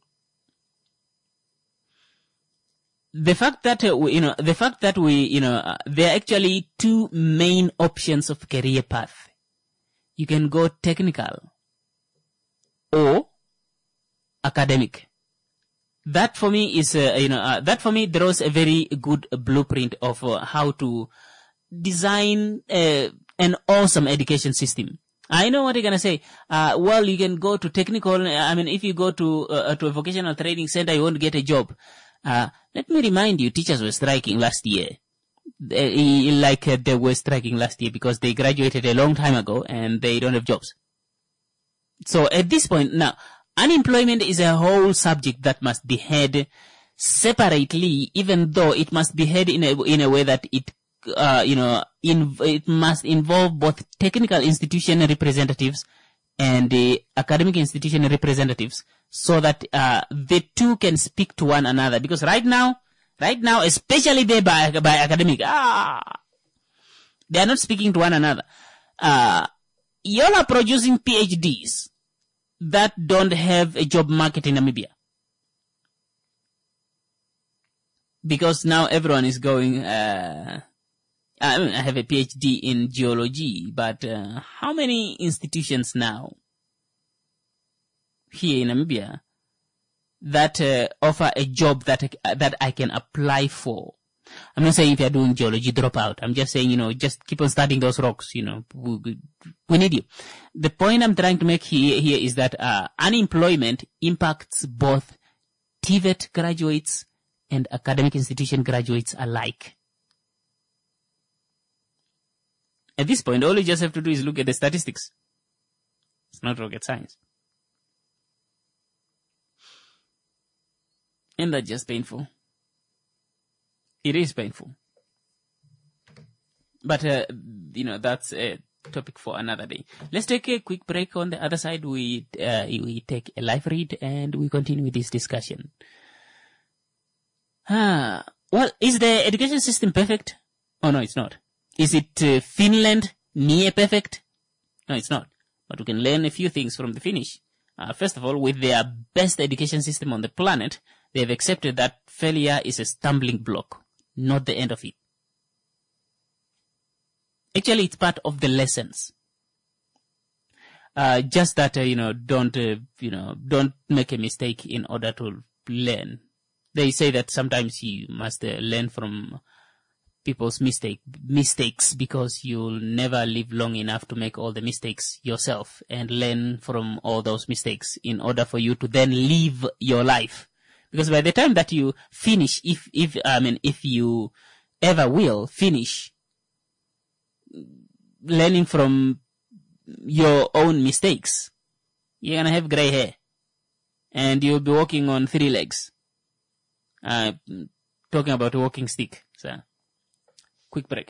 the fact that uh, we, you know, the fact that we, you know, uh, there are actually two main options of career path. You can go technical or academic. That for me is, uh, you know, uh, that for me draws a very good blueprint of uh, how to design uh, an awesome education system. I know what you're gonna say. Uh, well, you can go to technical. I mean, if you go to uh, to a vocational training center, you won't get a job. Uh, let me remind you, teachers were striking last year. They, like uh, they were striking last year because they graduated a long time ago and they don't have jobs. So at this point now, unemployment is a whole subject that must be had separately, even though it must be had in a in a way that it, uh, you know, in, it must involve both technical institution representatives and the academic institution representatives, so that uh, the two can speak to one another. Because right now, right now, especially there by by academic, ah, they are not speaking to one another. Uh, y'all are producing PhDs that don't have a job market in Namibia. Because now everyone is going, uh, I mean, I have a PhD in geology, but uh, how many institutions now here in Namibia that uh, offer a job that, uh, that I can apply for? I'm not saying if you're doing geology, drop out. I'm just saying, you know, just keep on studying those rocks, you know. We, we need you. The point I'm trying to make here, here is that uh, unemployment impacts both T V E T graduates and academic institution graduates alike. At this point, all you just have to do is look at the statistics. It's not rocket science. And that's just painful. It is painful. But, uh, you know, that's a topic for another day. Let's take a quick break. On the other side, we, uh, we take a live read and we continue with this discussion. Ah, well, is the education system perfect? Oh, no, it's not. Is it uh, Finland near perfect? No, it's not. But we can learn a few things from the Finnish. Uh, first of all, with their best education system on the planet, they have accepted that failure is a stumbling block, not the end of it. Actually, it's part of the lessons. Uh, just that, uh, you know, don't, uh, you know, don't make a mistake in order to learn. They say that sometimes you must uh, learn from people's mistake, mistakes, because you'll never live long enough to make all the mistakes yourself and learn from all those mistakes in order for you to then live your life. Because by the time that you finish, if, if, I mean, if you ever will finish learning from your own mistakes, you're gonna have gray hair and you'll be walking on three legs. Uh, talking about a walking stick. So, quick break.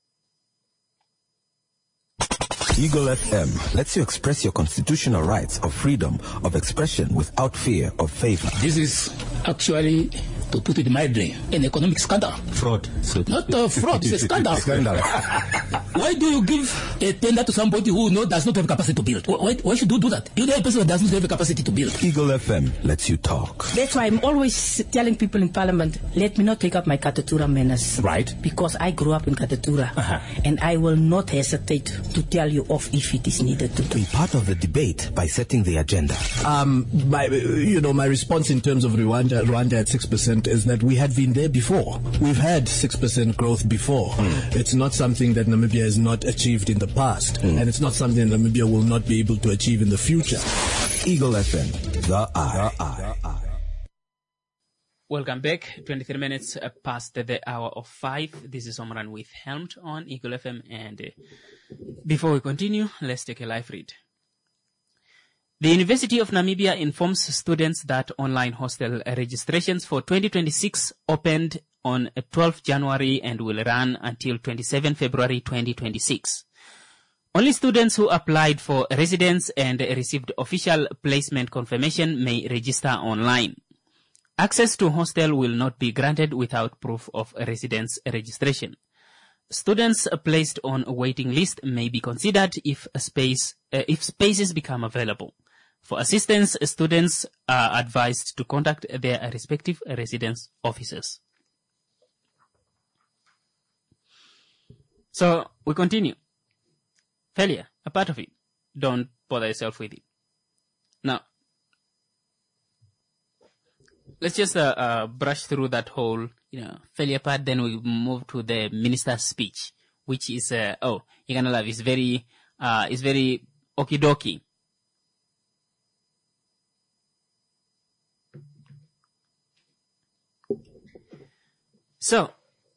Eagle F M lets you express your constitutional rights of freedom of expression without fear of favor. This is actually, to put it mildly, an economic scandal. Fraud. So Not a fraud, it's a scandal. Scandal. Why do you give a tender to somebody who know does not have capacity to build? Why, why should you do that? You know a person that doesn't have the capacity to build. Eagle F M lets you talk. That's why I'm always telling people in Parliament, let me not take up my Katatura manners. Right. Because I grew up in Katatura. Uh-huh. And I will not hesitate to tell you off if it is needed to do. Be part of the debate by setting the agenda. Um, my, you know, my response in terms of Rwanda, Rwanda at six percent is that we had been there before. We've had six percent growth before. Mm. It's not something that Namibia has not achieved in the past. Mm. And it's not something that Namibia will not be able to achieve in the future. Eagle F M, the eye. The eye. Welcome back. twenty-three minutes past the hour of five. This is Omran with Helmed on Eagle F M. And uh, before we continue, let's take a live read. The University of Namibia informs students that online hostel registrations for twenty twenty-six opened on twelfth January and will run until twenty-seventh February twenty twenty-six. Only students who applied for residence and received official placement confirmation may register online. Access to hostel will not be granted without proof of residence registration. Students placed on a waiting list may be considered if a space uh, if spaces become available. For assistance, students are advised to contact their respective residence officers. So we continue. Failure, a part of it. Don't bother yourself with it. Now, let's just uh, uh, brush through that whole, you know, failure part. Then we move to the minister's speech, which is, uh, oh, you're gonna love. It's very, uh, it's very okie dokie. So,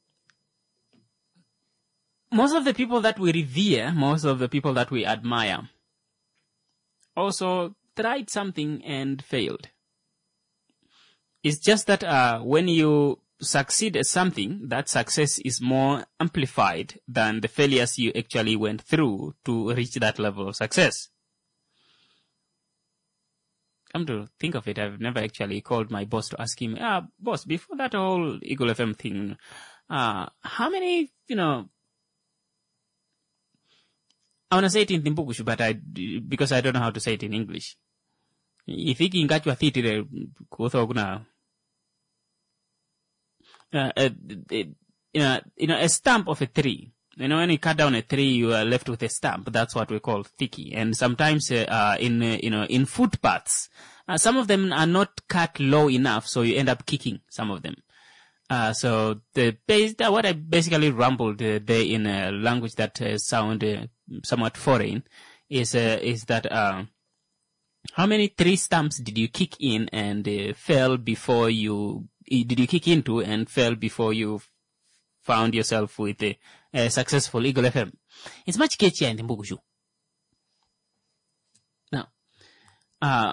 most of the people that we revere, most of the people that we admire, also tried something and failed. It's just that uh, when you succeed at something, that success is more amplified than the failures you actually went through to reach that level of success. Come to think of it, I've never actually called my boss to ask him, ah, boss, before that whole Eagle F M thing, uh, how many, you know, I want to say it in Timbuktu, but I, because I don't know how to say it in English. If you got your theater, uh, uh, you know, you know, a stump of a tree. You know, when you cut down a tree, you are left with a stump. That's what we call thicky. And sometimes, uh, in, uh, you know, in footpaths, uh, some of them are not cut low enough, so you end up kicking some of them. Uh, so the base, what I basically rumbled uh, there in a language that uh, sound uh, somewhat foreign is, uh, is that, uh, how many tree stumps did you kick in and uh, fell before you, did you kick into and fell before you found yourself with a, a successful Eagle F M? It's much catchier in the Mbugushu. Now, uh,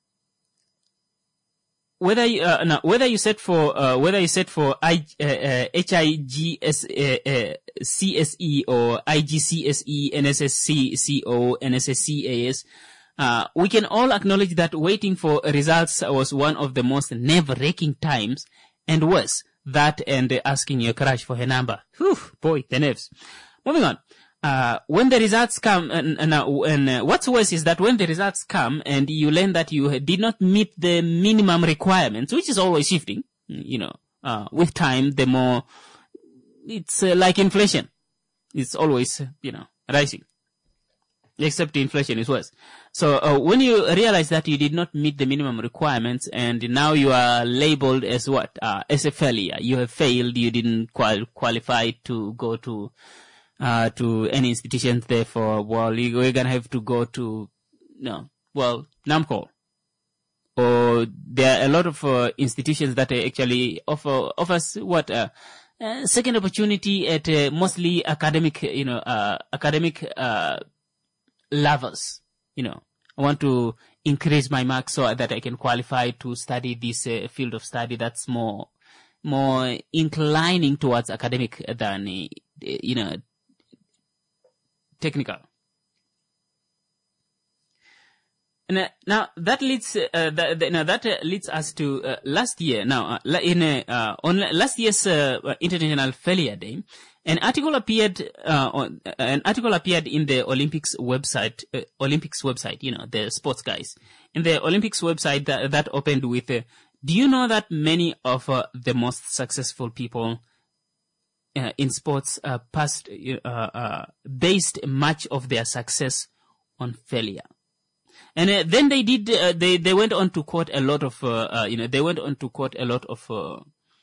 whether you, uh, now, whether you set for, uh, whether you set for I, uh, uh, H I G S, uh, uh, C S E or I G C S E, N S S C C O, N S S C A S, Uh, we can all acknowledge that waiting for results was one of the most nerve-wracking times, and worse, that and uh, asking your crush for her number. Whew, boy, the nerves. Moving on. Uh, when the results come, and, and, uh, and uh, what's worse is that when the results come and you learn that you did not meet the minimum requirements, which is always shifting, you know, uh, with time, the more, it's uh, like inflation. It's always, you know, rising. Except inflation is worse. So uh, when you realize that you did not meet the minimum requirements and now you are labeled as what? Uh, as a failure. You have failed. You didn't qual- qualify to go to uh, to any institutions. Therefore, well, you, we're gonna have to go to no, well, NAMCO. Or there are a lot of uh, institutions that actually offer offers what uh, uh, second opportunity at uh, mostly academic, you know, uh, academic. Uh, levels, you know, I want to increase my marks so that I can qualify to study this uh, field of study that's more, more inclining towards academic than, uh, you know, technical. And, now that leads uh, that, now that uh, leads us to uh, last year. Now uh, in a, uh, on last year's uh, International Failure Day, an article appeared uh, on uh, an article appeared in the Olympics website. Uh, Olympics website, you know, the sports guys. In the Olympics website that, that opened with, uh, do you know that many of uh, the most successful people uh, in sports uh, past uh, uh, based much of their success on failure? And uh, then they did, uh, they, they went on to quote a lot of, uh, uh, you know, they went on to quote a lot of, uh,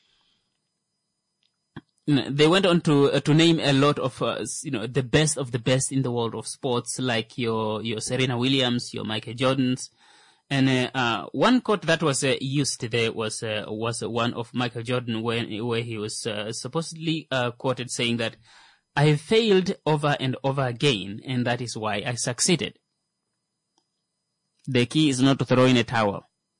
you know, they went on to, uh, to name a lot of, uh, you know, the best of the best in the world of sports, like your, your Serena Williams, your Michael Jordans. And, uh, uh one quote that was uh, used there was, uh, was one of Michael Jordan when, where he was, uh, supposedly, uh, quoted saying that, I have failed over and over again, and that is why I succeeded. The key is not to throw in a towel.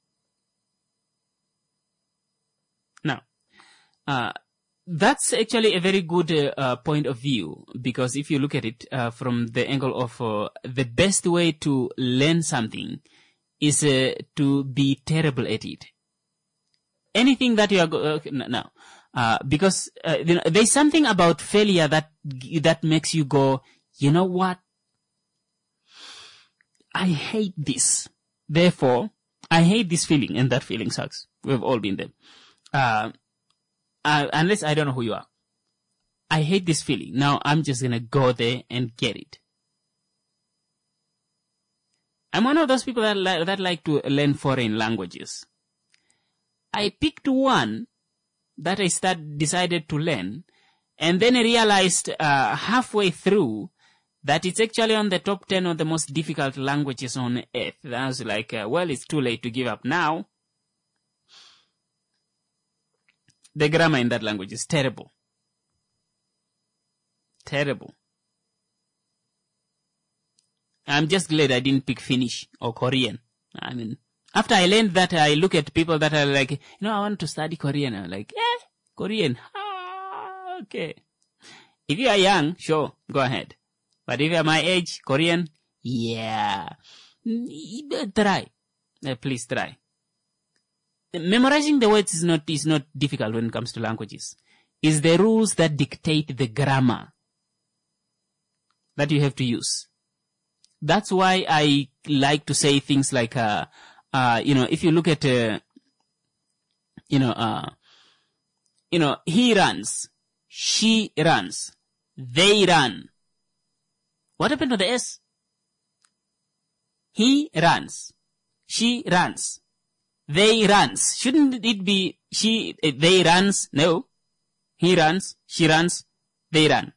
Now, uh, that's actually a very good uh, uh, point of view, because if you look at it uh, from the angle of uh, the best way to learn something is uh, to be terrible at it. Anything that you are, go- uh, now, uh, because uh, you know, there's something about failure that that makes you go, you know what? I hate this. Therefore, I hate this feeling, and that feeling sucks. We've all been there. Uh, uh, unless I don't know who you are. I hate this feeling. Now I'm just gonna go there and get it. I'm one of those people that, li- that like to learn foreign languages. I picked one that I start decided to learn, and then I realized uh, halfway through that it's actually on the top ten of the most difficult languages on earth. And I was like, uh, well, it's too late to give up now. The grammar in that language is terrible. Terrible. I'm just glad I didn't pick Finnish or Korean. I mean, after I learned that, I look at people that are like, you know, I want to study Korean. I'm like, eh, Korean. Ah, okay. If you are young, sure, go ahead. But if you are my age, Korean, yeah, try. Uh, please try. Memorizing the words is not, is not difficult when it comes to languages. It's the rules that dictate the grammar that you have to use. That's why I like to say things like, uh, uh, you know, if you look at, uh, you know, uh, you know, he runs, she runs, they run. What happened to the S? He runs. She runs. They runs. Shouldn't it be she, uh, they runs? No. He runs. She runs. They run.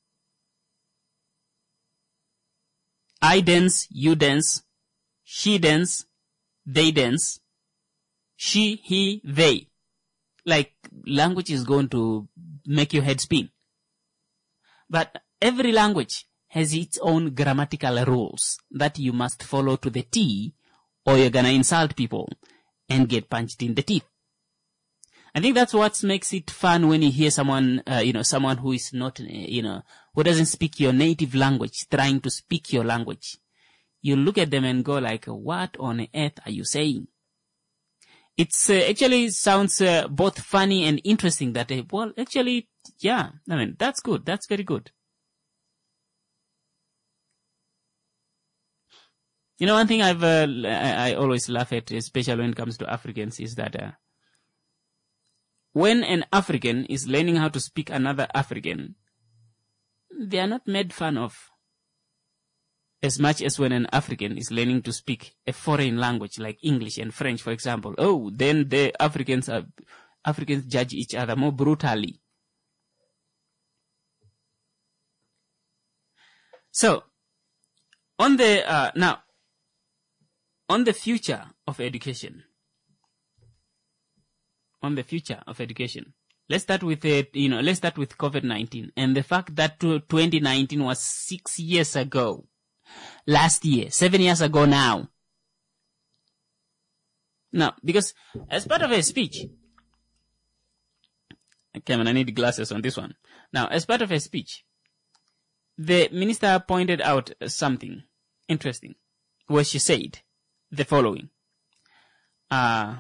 I dance. You dance. She dance. They dance. She, he, they. Like, language is going to make your head spin. But every language has its own grammatical rules that you must follow to the T, or you're gonna insult people and get punched in the teeth. I think that's what makes it fun when you hear someone, uh, you know, someone who is not, uh, you know, who doesn't speak your native language, trying to speak your language. You look at them and go like, what on earth are you saying? It's uh, actually sounds uh, both funny and interesting that, uh, well, actually, yeah, I mean, that's good. That's very good. You know, one thing I've, uh, I, I always laugh at, especially when it comes to Africans, is that, uh, when an African is learning how to speak another African, they are not made fun of as much as when an African is learning to speak a foreign language like English and French, for example. Oh, then the Africans are, Africans judge each other more brutally. So, on the, uh, now, on the future of education, on the future of education, let's start with, uh, you know, let's start with COVID nineteen and the fact that twenty nineteen was six years ago. Last year, seven years ago now. Now, because as part of a speech, okay, man, I need glasses on this one. Now, as part of a speech, the minister pointed out something interesting, where she said the following. Uh,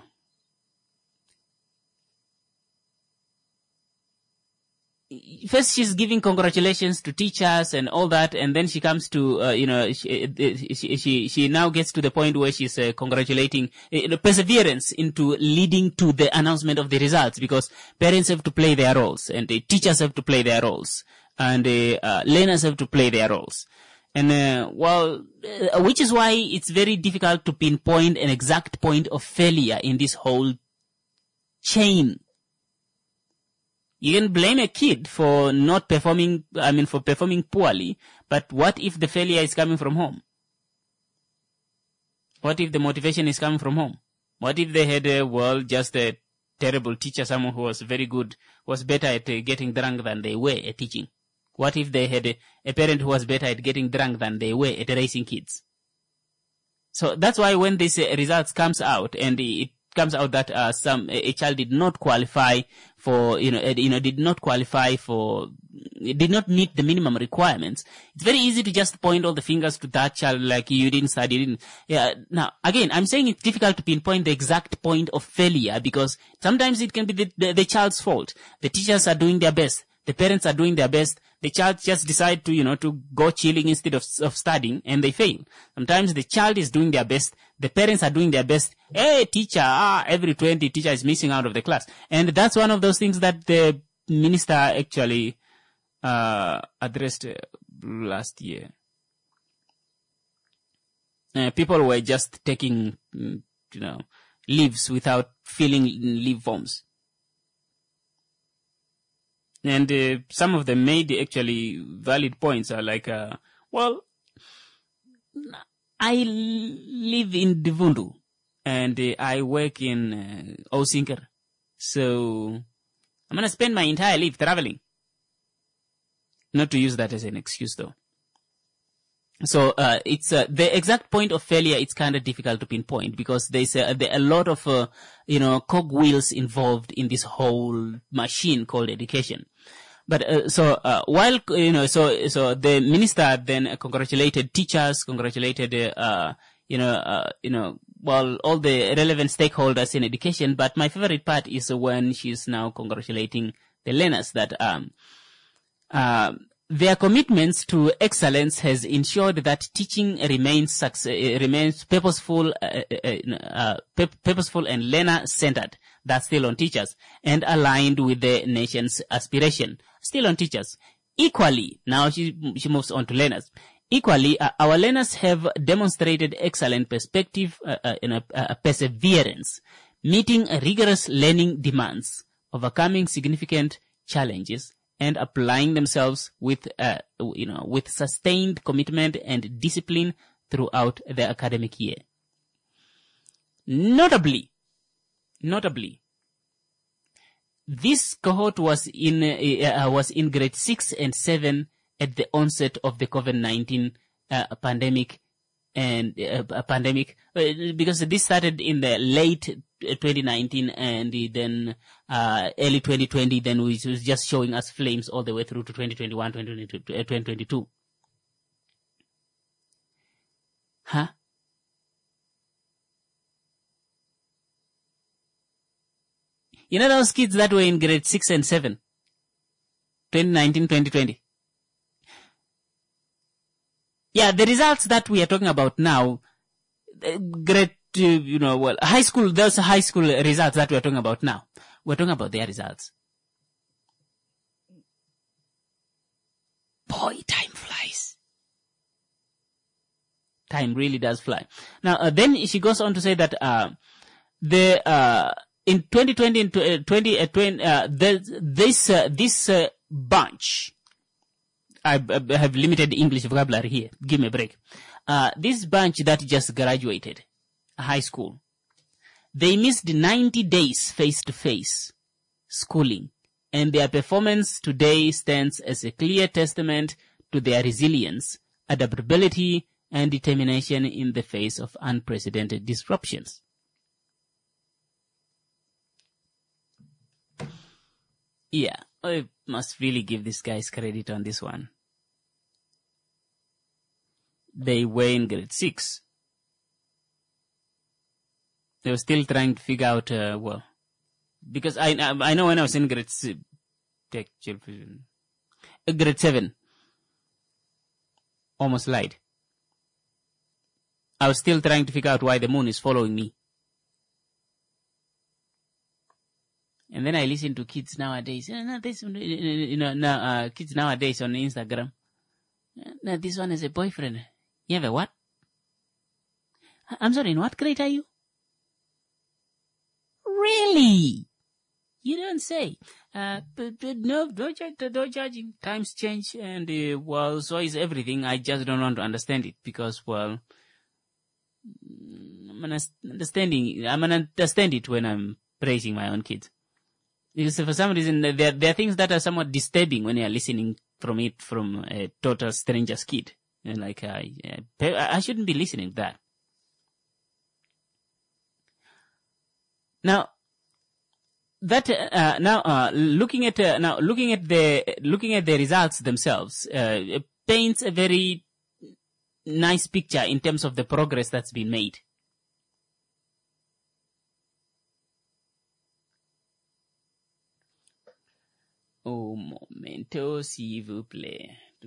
First, she's giving congratulations to teachers and all that, and then she comes to, uh, you know, she, she, she, she now gets to the point where she's uh, congratulating uh, perseverance into leading to the announcement of the results, because parents have to play their roles, and the teachers have to play their roles, and the uh, learners have to play their roles. And, uh, well, uh, which is why it's very difficult to pinpoint an exact point of failure in this whole chain. You can blame a kid for not performing, I mean, for performing poorly, but what if the failure is coming from home? What if the motivation is coming from home? What if they had a, well, just a terrible teacher, someone who was very good, was better at uh, getting drunk than they were at teaching? What if they had a, a parent who was better at getting drunk than they were at raising kids? So that's why when this uh, results comes out, and it comes out that uh, some a child did not qualify for, you know, uh, you know, did not qualify for, did not meet the minimum requirements. It's very easy to just point all the fingers to that child, like you didn't study, you didn't. Yeah. Now, again, I'm saying it's difficult to pinpoint the exact point of failure, because sometimes it can be the, the, the child's fault. The teachers are doing their best. The parents are doing their best. The child just decide to, you know, to go chilling instead of, of studying, and they fail. Sometimes the child is doing their best. The parents are doing their best. Hey, teacher, ah, every twenty teacher is missing out of the class. And that's one of those things that the minister actually, uh, addressed uh, last year. Uh, people were just taking, you know, leaves without filling leave forms. And uh, some of them made actually valid points, are like, uh, well, I live in Divundu, and uh, I work in uh, Osinker. So I'm going to spend my entire life traveling. Not to use that as an excuse, though. So uh, it's uh, the exact point of failure. It's kind of difficult to pinpoint, because there's a, there are a lot of uh, you know cogwheels involved in this whole machine called education. But uh, so uh, while you know, so so the minister then congratulated teachers, congratulated uh, you know uh, you know well all the relevant stakeholders in education. But my favorite part is when she's now congratulating the learners that um uh, their commitments to excellence has ensured that teaching remains success, uh, remains purposeful, uh, uh, uh, purposeful and learner-centered. That's still on teachers, and aligned with the nation's aspiration. Still on teachers. Equally, now she she moves on to learners. Equally, uh, our learners have demonstrated excellent perspective, uh, uh, you know, uh, perseverance, meeting rigorous learning demands, overcoming significant challenges, and applying themselves with, uh, you know, with sustained commitment and discipline throughout the academic year. Notably, notably, this cohort was in uh, was in grade six and seven at the onset of the COVID nineteen uh, pandemic, and uh, pandemic uh, because this started in the late twenty nineteen, and then uh, early twenty twenty, then which was just showing us flames all the way through to twenty twenty-one, twenty twenty-two. Huh? You know those kids that were in grade six and seven, twenty nineteen, twenty twenty? Yeah, the results that we are talking about now, grade, you know, well, high school, those high school results that we are talking about now. We're talking about their results. Boy, time flies. Time really does fly. Now, uh, then she goes on to say that, uh, the, uh, in twenty twenty and twenty, uh, twenty, uh, this, uh, this, uh, bunch, I, I have limited English vocabulary here. Give me a break. Uh, this bunch that just graduated high school, they missed ninety days face-to-face schooling, and their performance today stands as a clear testament to their resilience, adaptability, and determination in the face of unprecedented disruptions. Yeah, I must really give these guys credit on this one. They were in grade six. they were still trying to figure out, uh, well, because I, I know when I was in grade, uh, grade seven, almost lied. I was still trying to figure out why the moon is following me. And then I listen to kids nowadays. You know, this, you know, now, uh, kids nowadays on Instagram. Now, this one is a boyfriend. You have a what? I'm sorry, in what grade are you? Really? You don't say. Uh, but, but no, don't judge, don't judge him. Times change and, uh, well, so is everything. I just don't want to understand it because, well, I'm understanding, I'm gonna understand it when I'm raising my own kids. Because for some reason, there, there are things that are somewhat disturbing when you're listening from it from a total stranger's kid. And like, I, I shouldn't be listening to that. Now, that, uh, now, uh, looking at, uh, now, looking at the, looking at the results themselves, uh, it paints a very nice picture in terms of the progress that's been made. Oh, momento, s'il vous plaît.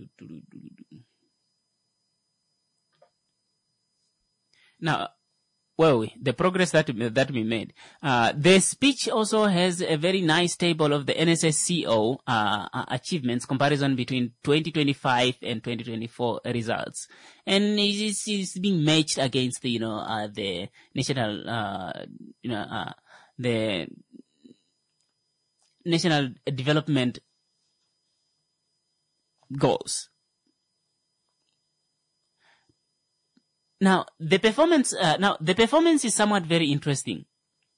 Now, well, the progress that that we made. Uh, the speech also has a very nice table of the N S S C O uh, achievements comparison between twenty twenty-five and twenty twenty-four results, and it's, it's being matched against the, you know, uh, the national, uh, you know, uh, the national development goals. Now, the performance, uh, now, the performance is somewhat very interesting.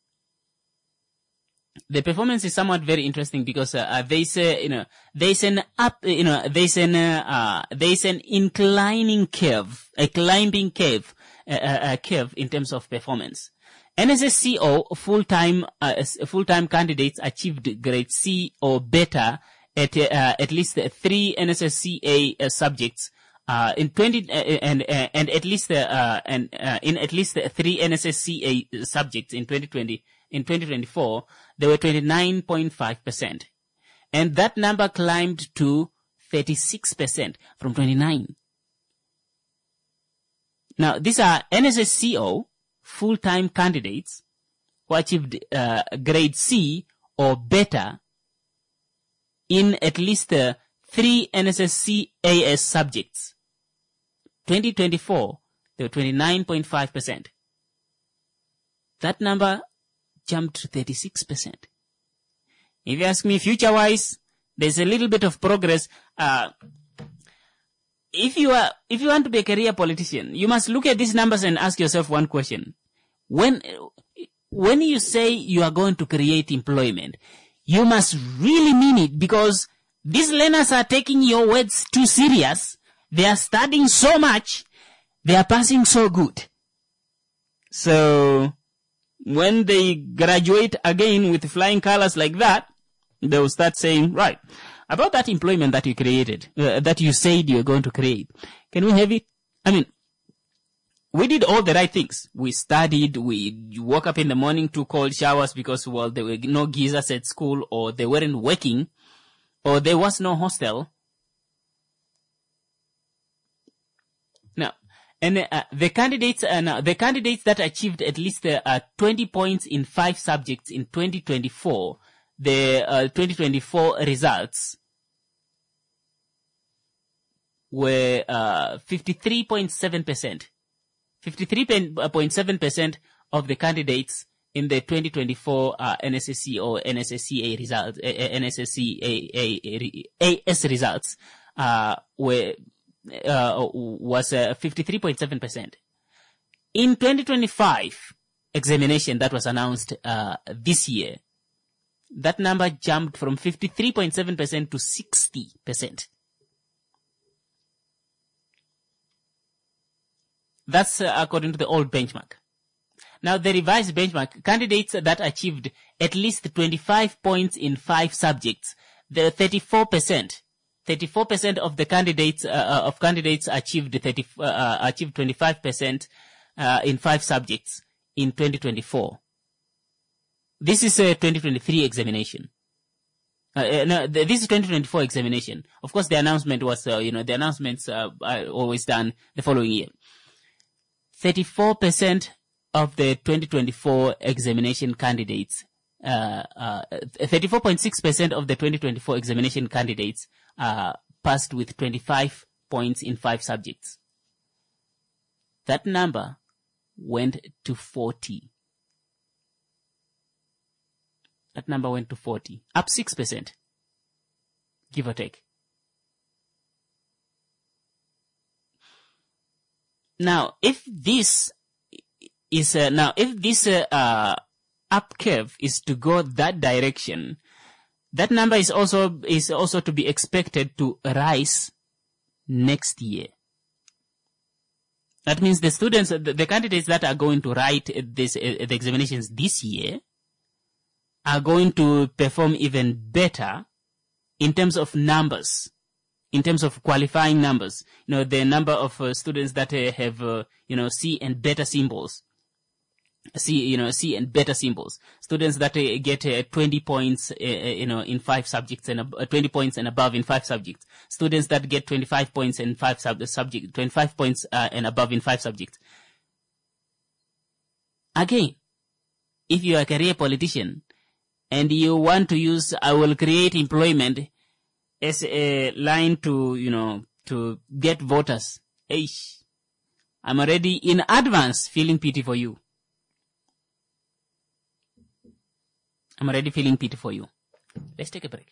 The performance is somewhat very interesting because, uh, uh there's a, you know, there's an up, you know, there's an, uh, there's an inclining curve, a climbing curve, uh, uh, curve in terms of performance. N S S C O full-time, uh, full-time candidates achieved grade C or better at, uh, at least three N S S C A uh, subjects. Uh, in twenty, uh, and, uh, and at least, uh, and, uh, in at least three N S S C A subjects in twenty twenty, in twenty twenty-four, there were twenty-nine point five percent. And that number climbed to thirty-six percent from twenty-nine. Now, these are N S S C O full-time candidates who achieved, uh, grade C or better in at least, uh, three N S S C A S subjects. twenty twenty-four, they were twenty-nine point five percent. That number jumped to thirty-six percent. If you ask me future-wise, there's a little bit of progress. Uh, if you are, if you want to be a career politician, you must look at these numbers and ask yourself one question. When, when you say you are going to create employment, you must really mean it because these learners are taking your words too serious. They are studying so much. They are passing so good. So, when they graduate again with flying colors like that, they will start saying, right, about that employment that you created, uh, that you said you were going to create, can we have it? I mean, we did all the right things. We studied, we woke up in the morning, took cold showers because, well, there were no geysers at school or they weren't working. Or there was no hostel. Now, and uh, the candidates, uh, now, the candidates that achieved at least uh, uh, twenty points in five subjects in twenty twenty-four, the uh, twenty twenty-four results were uh, fifty-three point seven percent. fifty-three point seven percent of the candidates in the twenty twenty-four uh, N S S C or N S S C A results, uh, N S S C A, A, A S results, uh, were, uh, was uh, fifty-three point seven percent. In twenty twenty-five examination that was announced uh, this year, that number jumped from fifty-three point seven percent to sixty percent. That's uh, according to the old benchmark. Now, the revised benchmark, candidates that achieved at least twenty-five points in five subjects, the thirty-four percent, thirty-four percent of the candidates, uh, of candidates achieved thirty, uh, achieved twenty-five percent, uh, in five subjects in twenty twenty-four. This is a twenty twenty-three examination. Uh, no, this is twenty twenty-four examination. Of course, the announcement was, uh, you know, the announcements uh, are always done the following year. thirty-four percent of the twenty twenty-four examination candidates, uh, uh, thirty-four point six percent of the twenty twenty-four examination candidates uh, passed with twenty-five points in five subjects. That number went to forty. That number went to forty, up six percent, give or take. Now, if this is uh, now if this uh, uh, up curve is to go that direction, that number is also is also to be expected to rise next year. That means the students, the, the candidates that are going to write this uh, the examinations this year are going to perform even better in terms of numbers, in terms of qualifying numbers. You know, the number of uh, students that uh, have, uh, you know, C and beta symbols. C, you know, C and beta symbols. Students that uh, get uh, twenty points, uh, you know, in five subjects and uh, twenty points and above in five subjects. Students that get twenty-five points in five sub- subjects, twenty-five points uh, and above in five subjects. Again, if you are a career politician, and you want to use, I will create employment as a line to, you know, to get voters. Eish, I'm already in advance feeling pity for you. I'm already feeling pity for you. Let's take a break.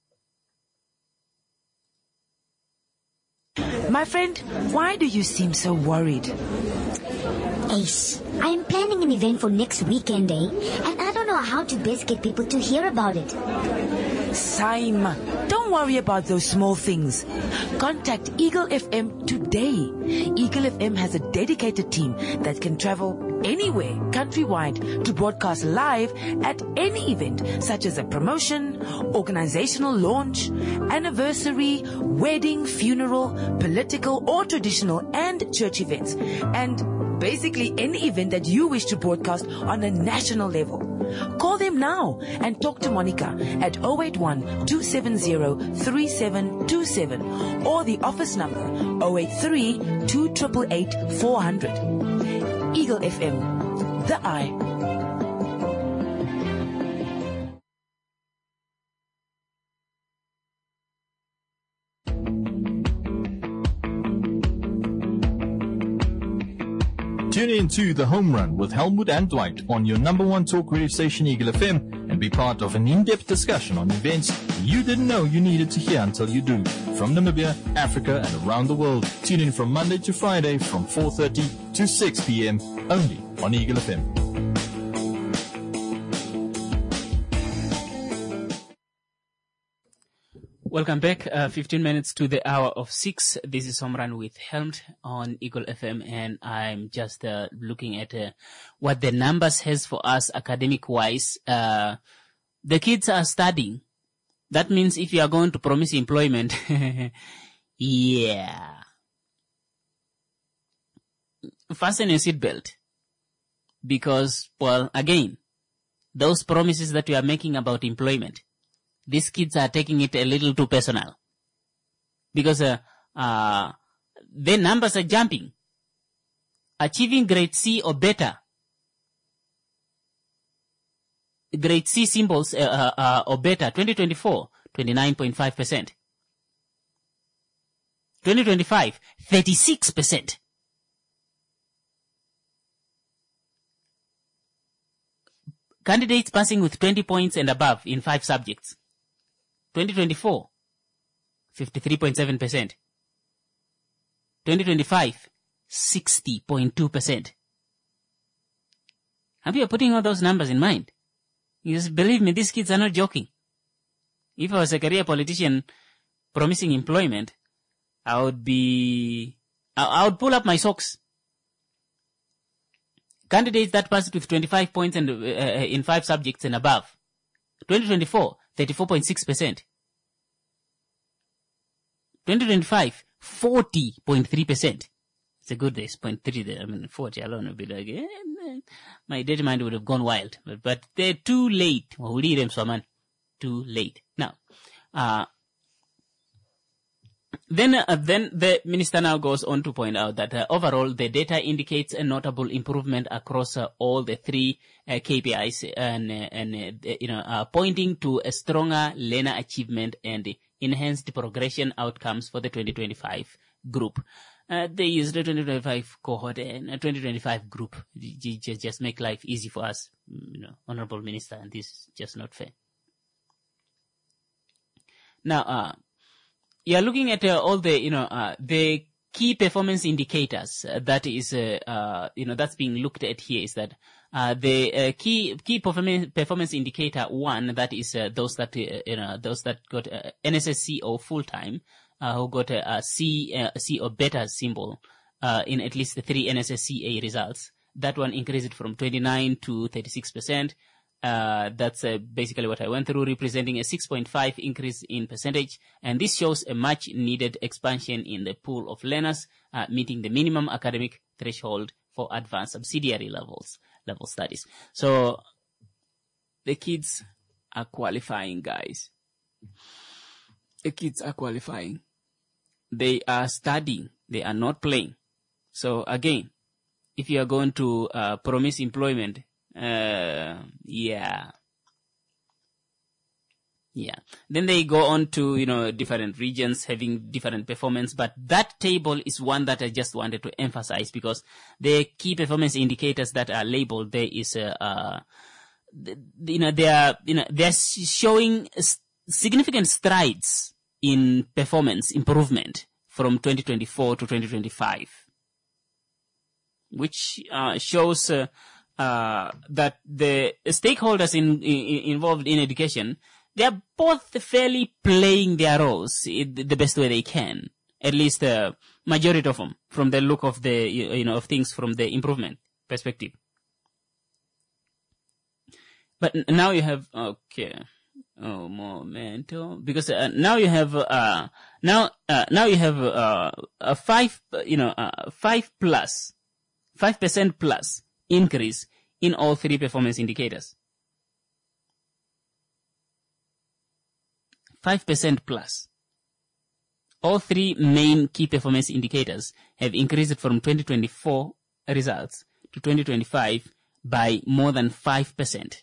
My friend, why do you seem so worried? Ace, I am planning an event for next weekend, eh? And I don't know how to best get people to hear about it. Sime, don't worry about those small things. Contact Eagle F M today. Eagle F M has a dedicated team that can travel anywhere countrywide to broadcast live at any event, such as a promotion, organizational launch, anniversary, wedding, funeral, political or traditional and church events, and basically any event that you wish to broadcast on a national level. Call them now and talk to Monica at zero eight one, two seven zero, three seven two seven or the office number zero eight three, two eight eight, eight, four zero zero. Eagle F M, the eye. Tune in to The Home Run with Helmut and Dwight on your number one talk radio station, Eagle F M, and be part of an in-depth discussion on events you didn't know you needed to hear until you do. From Namibia, Africa, and around the world. Tune in from Monday to Friday from four thirty to six p.m. only on Eagle F M. Welcome back. Uh, fifteen minutes to the hour of six. This is Home Run with Helmut on Eagle F M, and I'm just uh, looking at uh, what the numbers has for us academic-wise. Uh, the kids are studying. That means if you are going to promise employment, yeah, fasten your seatbelt, because, well, again, those promises that you are making about employment, these kids are taking it a little too personal, because uh, uh, their numbers are jumping. Achieving grade C or better, grade C symbols uh, uh, uh, or better, twenty twenty-four, twenty-nine point five percent. twenty twenty-five, thirty-six percent. Candidates passing with twenty points and above in five subjects. twenty twenty-four, fifty-three point seven percent. twenty twenty-five, sixty point two percent. And we are putting all those numbers in mind. Because believe me, these kids are not joking. If I was a career politician promising employment, I would be, I, I would pull up my socks. Candidates that passed with twenty-five points and uh, in five subjects and above. twenty twenty-four, thirty-four point six percent. twenty twenty-five, forty point three percent. It's a good day. It's zero point three there. I mean, forty alone would be like, eh, my dirty mind would have gone wild. But, but they're too late. Too late. Now, uh, Then, uh, then the minister now goes on to point out that uh, overall the data indicates a notable improvement across uh, all the three uh, K P Is, and uh, and uh, you know, uh, pointing to a stronger learner achievement and enhanced progression outcomes for the twenty twenty-five group. Uh, they use the twenty twenty-five cohort and a twenty twenty-five group. Just, just make life easy for us, you know, honorable minister, and this is just not fair. Now, uh. You are looking at uh, all the, you know, uh, the key performance indicators uh, that is, uh, uh, you know, that's being looked at here is that uh, the uh, key key performance performance indicator one, that is uh, those that uh, you know those that got uh, N S S C or full time, uh, who got a, a C uh, C or better symbol uh, in at least the three N S S C A results. That one increased from twenty-nine to thirty-six percent. Uh, that's uh, basically what I went through, representing a six point five increase in percentage. And this shows a much needed expansion in the pool of learners, uh, meeting the minimum academic threshold for advanced subsidiary levels, level studies. So the kids are qualifying, guys. The kids are qualifying. They are studying. They are not playing. So again, if you are going to uh, promise employment, Uh, yeah. Yeah. Then they go on to, you know, different regions having different performance, but that table is one that I just wanted to emphasize because the key performance indicators that are labeled there is, uh, uh you know, they are, you know, they're showing significant strides in performance improvement from twenty twenty-four to twenty twenty-five, which, uh, shows, uh, Uh, that the stakeholders in, in, involved in education, they are both fairly playing their roles the best way they can. At least the uh, majority of them, from the look of the, you know, of things from the improvement perspective. But now you have, okay, oh, momento, because uh, now you have, uh, now, uh, now you have, uh, a five, you know, uh, five plus, five percent plus increase in all three performance indicators. five percent plus. All three main key performance indicators have increased from twenty twenty-four results to twenty twenty-five by more than five percent.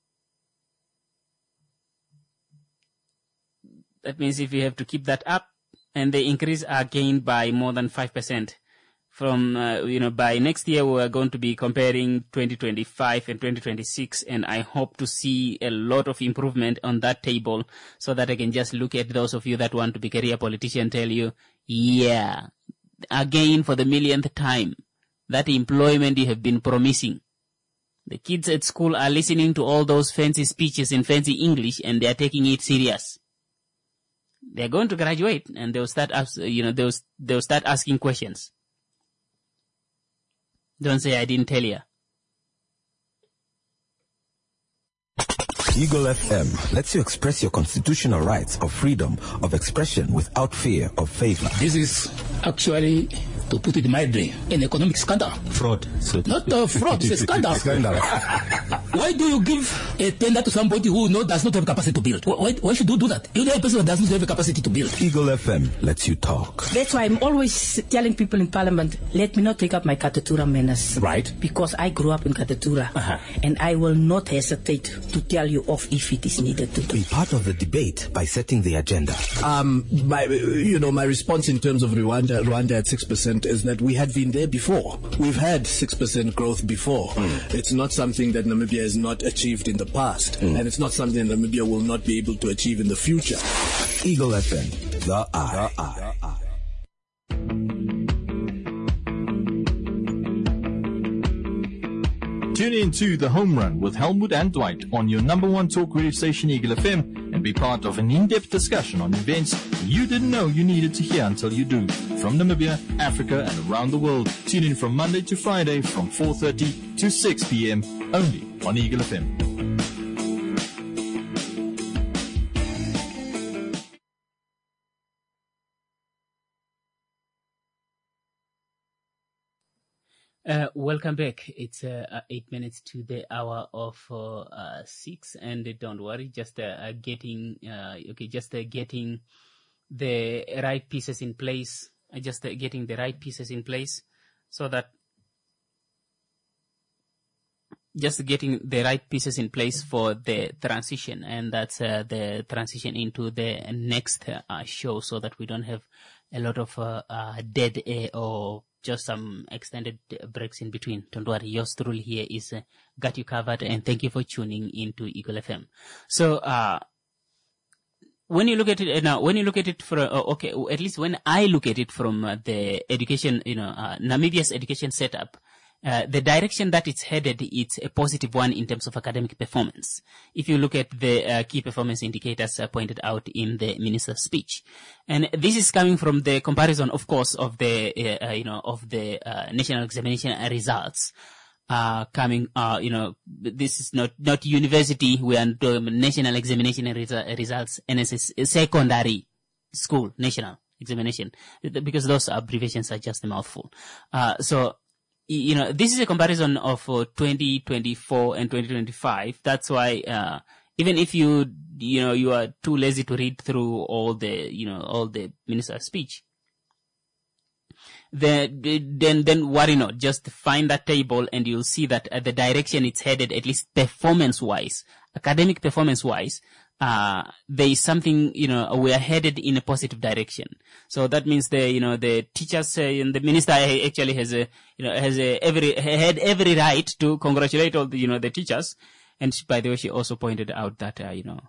That means if you have to keep that up, and the increase are gained by more than five percent. From, uh, you know, by next year, we're going to be comparing twenty twenty-five and twenty twenty-six, and I hope to see a lot of improvement on that table so that I can just look at those of you that want to be career politician and tell you, yeah, again for the millionth time, that employment you have been promising. The kids at school are listening to all those fancy speeches in fancy English, and they are taking it serious. They're going to graduate, and they'll start, you know, they'll, they'll start asking questions. Don't say I didn't tell you. Eagle F M lets you express your constitutional rights of freedom of expression without fear of favor. This is actually, to put it mildly, an economic scandal. Fraud. So not a fraud, it's a scandal. Scandal. Why do you give a tender to somebody who no, does not have capacity to build? Why, why should you do that? You know a person that does not have a capacity to build. Eagle F M lets you talk. That's why I'm always telling people in Parliament, let me not take up my Katatura manners. Right. Because I grew up in Katatura. Uh-huh. And I will not hesitate to tell you off if it is needed to do. Be part of the debate by setting the agenda. Um, my, you know, my response in terms of Rwanda, Rwanda at six percent is that we had been there before. We've had six percent growth before. Mm. It's not something that Namibia has not achieved in the past. Mm. And it's not something that Namibia will not be able to achieve in the future. Eagle F M, the eye. The eye. The eye. Tune in to The Home Run with Helmut and Dwight on your number one talk radio station, Eagle F M, and be part of an in-depth discussion on events you didn't know you needed to hear until you do. From Namibia, Africa, and around the world. Tune in from Monday to Friday from four thirty to six p.m. only on Eagle F M. Uh, welcome back. It's uh, uh, eight minutes to the hour of uh, uh, six, and uh, don't worry, just uh, uh, getting uh, okay, just uh, getting the right pieces in place, uh, just uh, getting the right pieces in place, so that just getting the right pieces in place for the transition, and that's uh, the transition into the next uh, show, so that we don't have a lot of uh, uh, dead air or just some extended breaks in between. Don't worry, yours truly here is uh, got you covered, and thank you for tuning into Eagle F M. So, uh, when you look at it uh, now, when you look at it for, uh, okay, at least when I look at it from uh, the education, you know, uh, Namibia's education setup, Uh, the direction that it's headed, it's a positive one in terms of academic performance. If you look at the uh, key performance indicators uh, pointed out in the minister's speech, and this is coming from the comparison, of course, of the uh, uh, you know of the uh, national examination results. Uh, coming, uh, you know, this is not not university. We are doing national examination resu- results, N S S secondary school national examination, because those abbreviations are just a mouthful. Uh, so. You know, this is a comparison of uh, twenty twenty-four and twenty twenty-five. That's why, uh, even if you, you know, you are too lazy to read through all the, you know, all the minister's speech, then, then, then worry not. Just find that table and you'll see that uh, the direction it's headed, at least performance-wise, academic performance-wise, Uh, there is something, you know, we are headed in a positive direction. So that means the, you know, the teachers uh, and the minister actually has a, you know, has a every, had every right to congratulate all the, you know, the teachers. And she, by the way, she also pointed out that, uh, you know,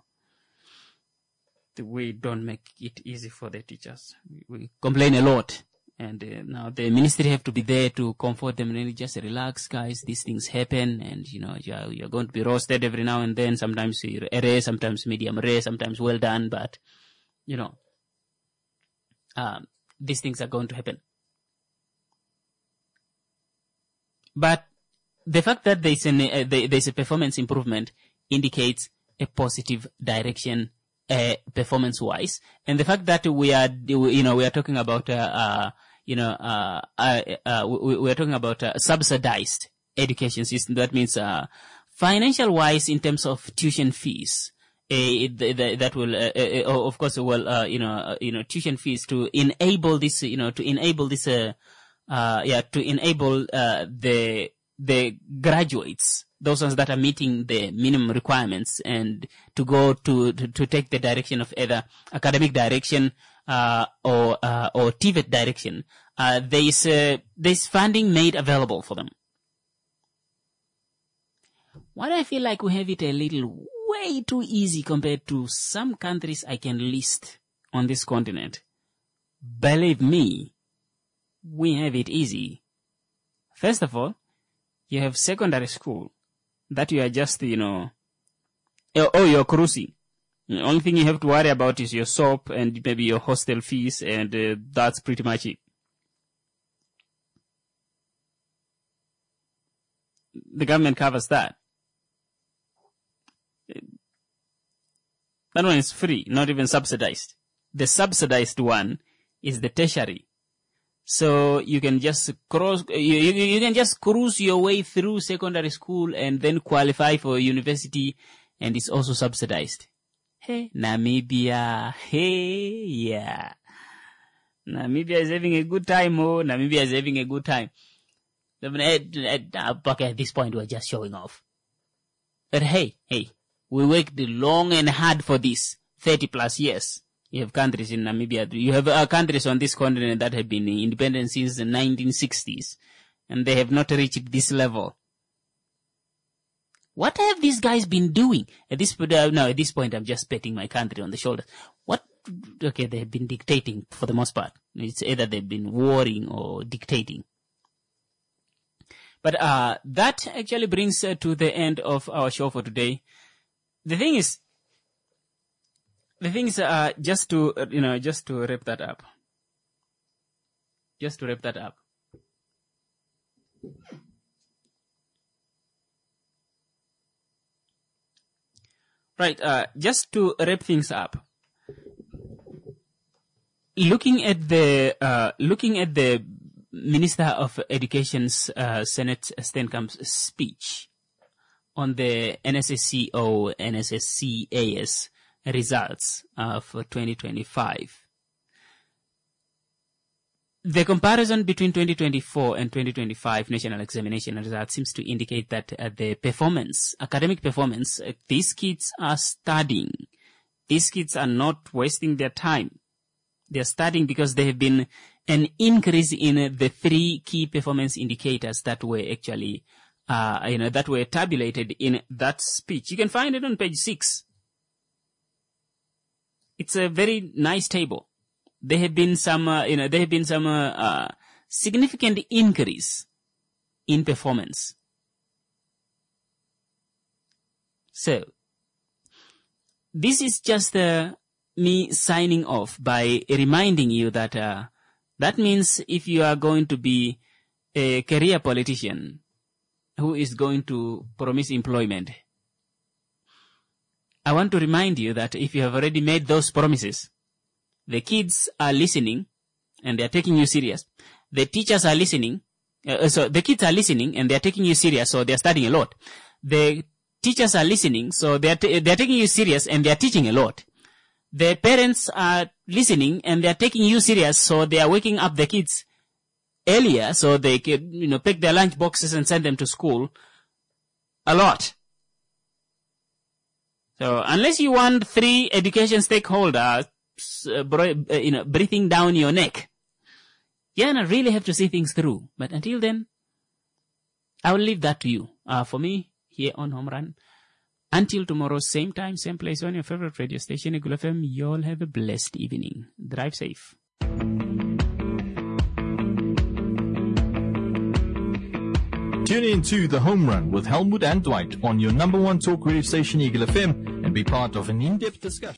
we don't make it easy for the teachers. We complain a lot. And uh, now the ministry have to be there to comfort them and just relax, guys. These things happen, and you know you're, you're going to be roasted every now and then. Sometimes you're rare, sometimes medium rare, sometimes well done. But you know, um, these things are going to happen. But the fact that there's an uh, there's a performance improvement indicates a positive direction, uh, performance-wise, and the fact that we are, you know, we are talking about. Uh, uh, You know, uh, uh, uh, we, we are talking about uh, subsidized education system. That means, uh, financial wise in terms of tuition fees. Uh, that, that will, uh, uh, of course, well, uh, you know, uh, you know, tuition fees to enable this, you know, to enable this, uh, uh, yeah, to enable, uh, the, the graduates, those ones that are meeting the minimum requirements, and to go to, to, to take the direction of either academic direction, Uh, or, uh, or T V E T direction, uh, there's, uh, there's funding made available for them. Why do I feel like we have it a little way too easy compared to some countries I can list on this continent? Believe me, we have it easy. First of all, you have secondary school that you are just, you know, oh, you're cruising. The only thing you have to worry about is your soap and maybe your hostel fees, and uh, that's pretty much it. The government covers that. That one is free, not even subsidized. The subsidized one is the tertiary. So you can just cross, you, you, you can just cruise your way through secondary school and then qualify for university, and it's also subsidized. Hey, Namibia, hey, yeah. Namibia is having a good time, oh, Namibia is having a good time. Okay, at this point, we're just showing off. But hey, hey, we worked long and hard for this, thirty plus years. You have countries in Namibia, you have uh, countries on this continent that have been independent since the nineteen sixties, and they have not reached this level. What have these guys been doing? At this point, uh, no, at this point, I'm just patting my country on the shoulder. What? Okay, they've been dictating for the most part. It's either they've been warring or dictating. But uh that actually brings uh, to the end of our show for today. The thing is, the thing is, uh, just to uh, you know, just to wrap that up. Just to wrap that up. Right, uh, just to wrap things up, looking at the, uh, looking at the Minister of Education's uh, Senate Steenkamp's speech on the N S S C O, N S S C A S results uh, for twenty twenty-five. The comparison between twenty twenty-four and twenty twenty-five national examination results seems to indicate that uh, the performance, academic performance, uh, these kids are studying. These kids are not wasting their time. They are studying because there have been an increase in uh, the three key performance indicators that were actually, uh, you know, that were tabulated in that speech. You can find it on page six. It's a very nice table. There have been some, uh, you know, there have been some uh, uh, significant increase in performance. So, this is just uh, me signing off by reminding you that uh, that means if you are going to be a career politician who is going to promise employment, I want to remind you that if you have already made those promises, the kids are listening and they are taking you serious. The teachers are listening. Uh, so the kids are listening and they are taking you serious, so they are studying a lot. The teachers are listening, so they are, t- they are taking you serious and they are teaching a lot. The parents are listening and they are taking you serious, so they are waking up the kids earlier so they can, you know, pick their lunch boxes and send them to school a lot. So unless you want three education stakeholders Uh, bro- uh, you know, breathing down your neck, you're gonna really have to see things through. But until then, I will leave that to you. Uh, for me, here on Home Run, until tomorrow, same time, same place on your favorite radio station, Eagle F M, you all have a blessed evening. Drive safe. Tune in to The Home Run with Helmut and Dwight on your number one talk radio station, Eagle F M, and be part of an in-depth discussion.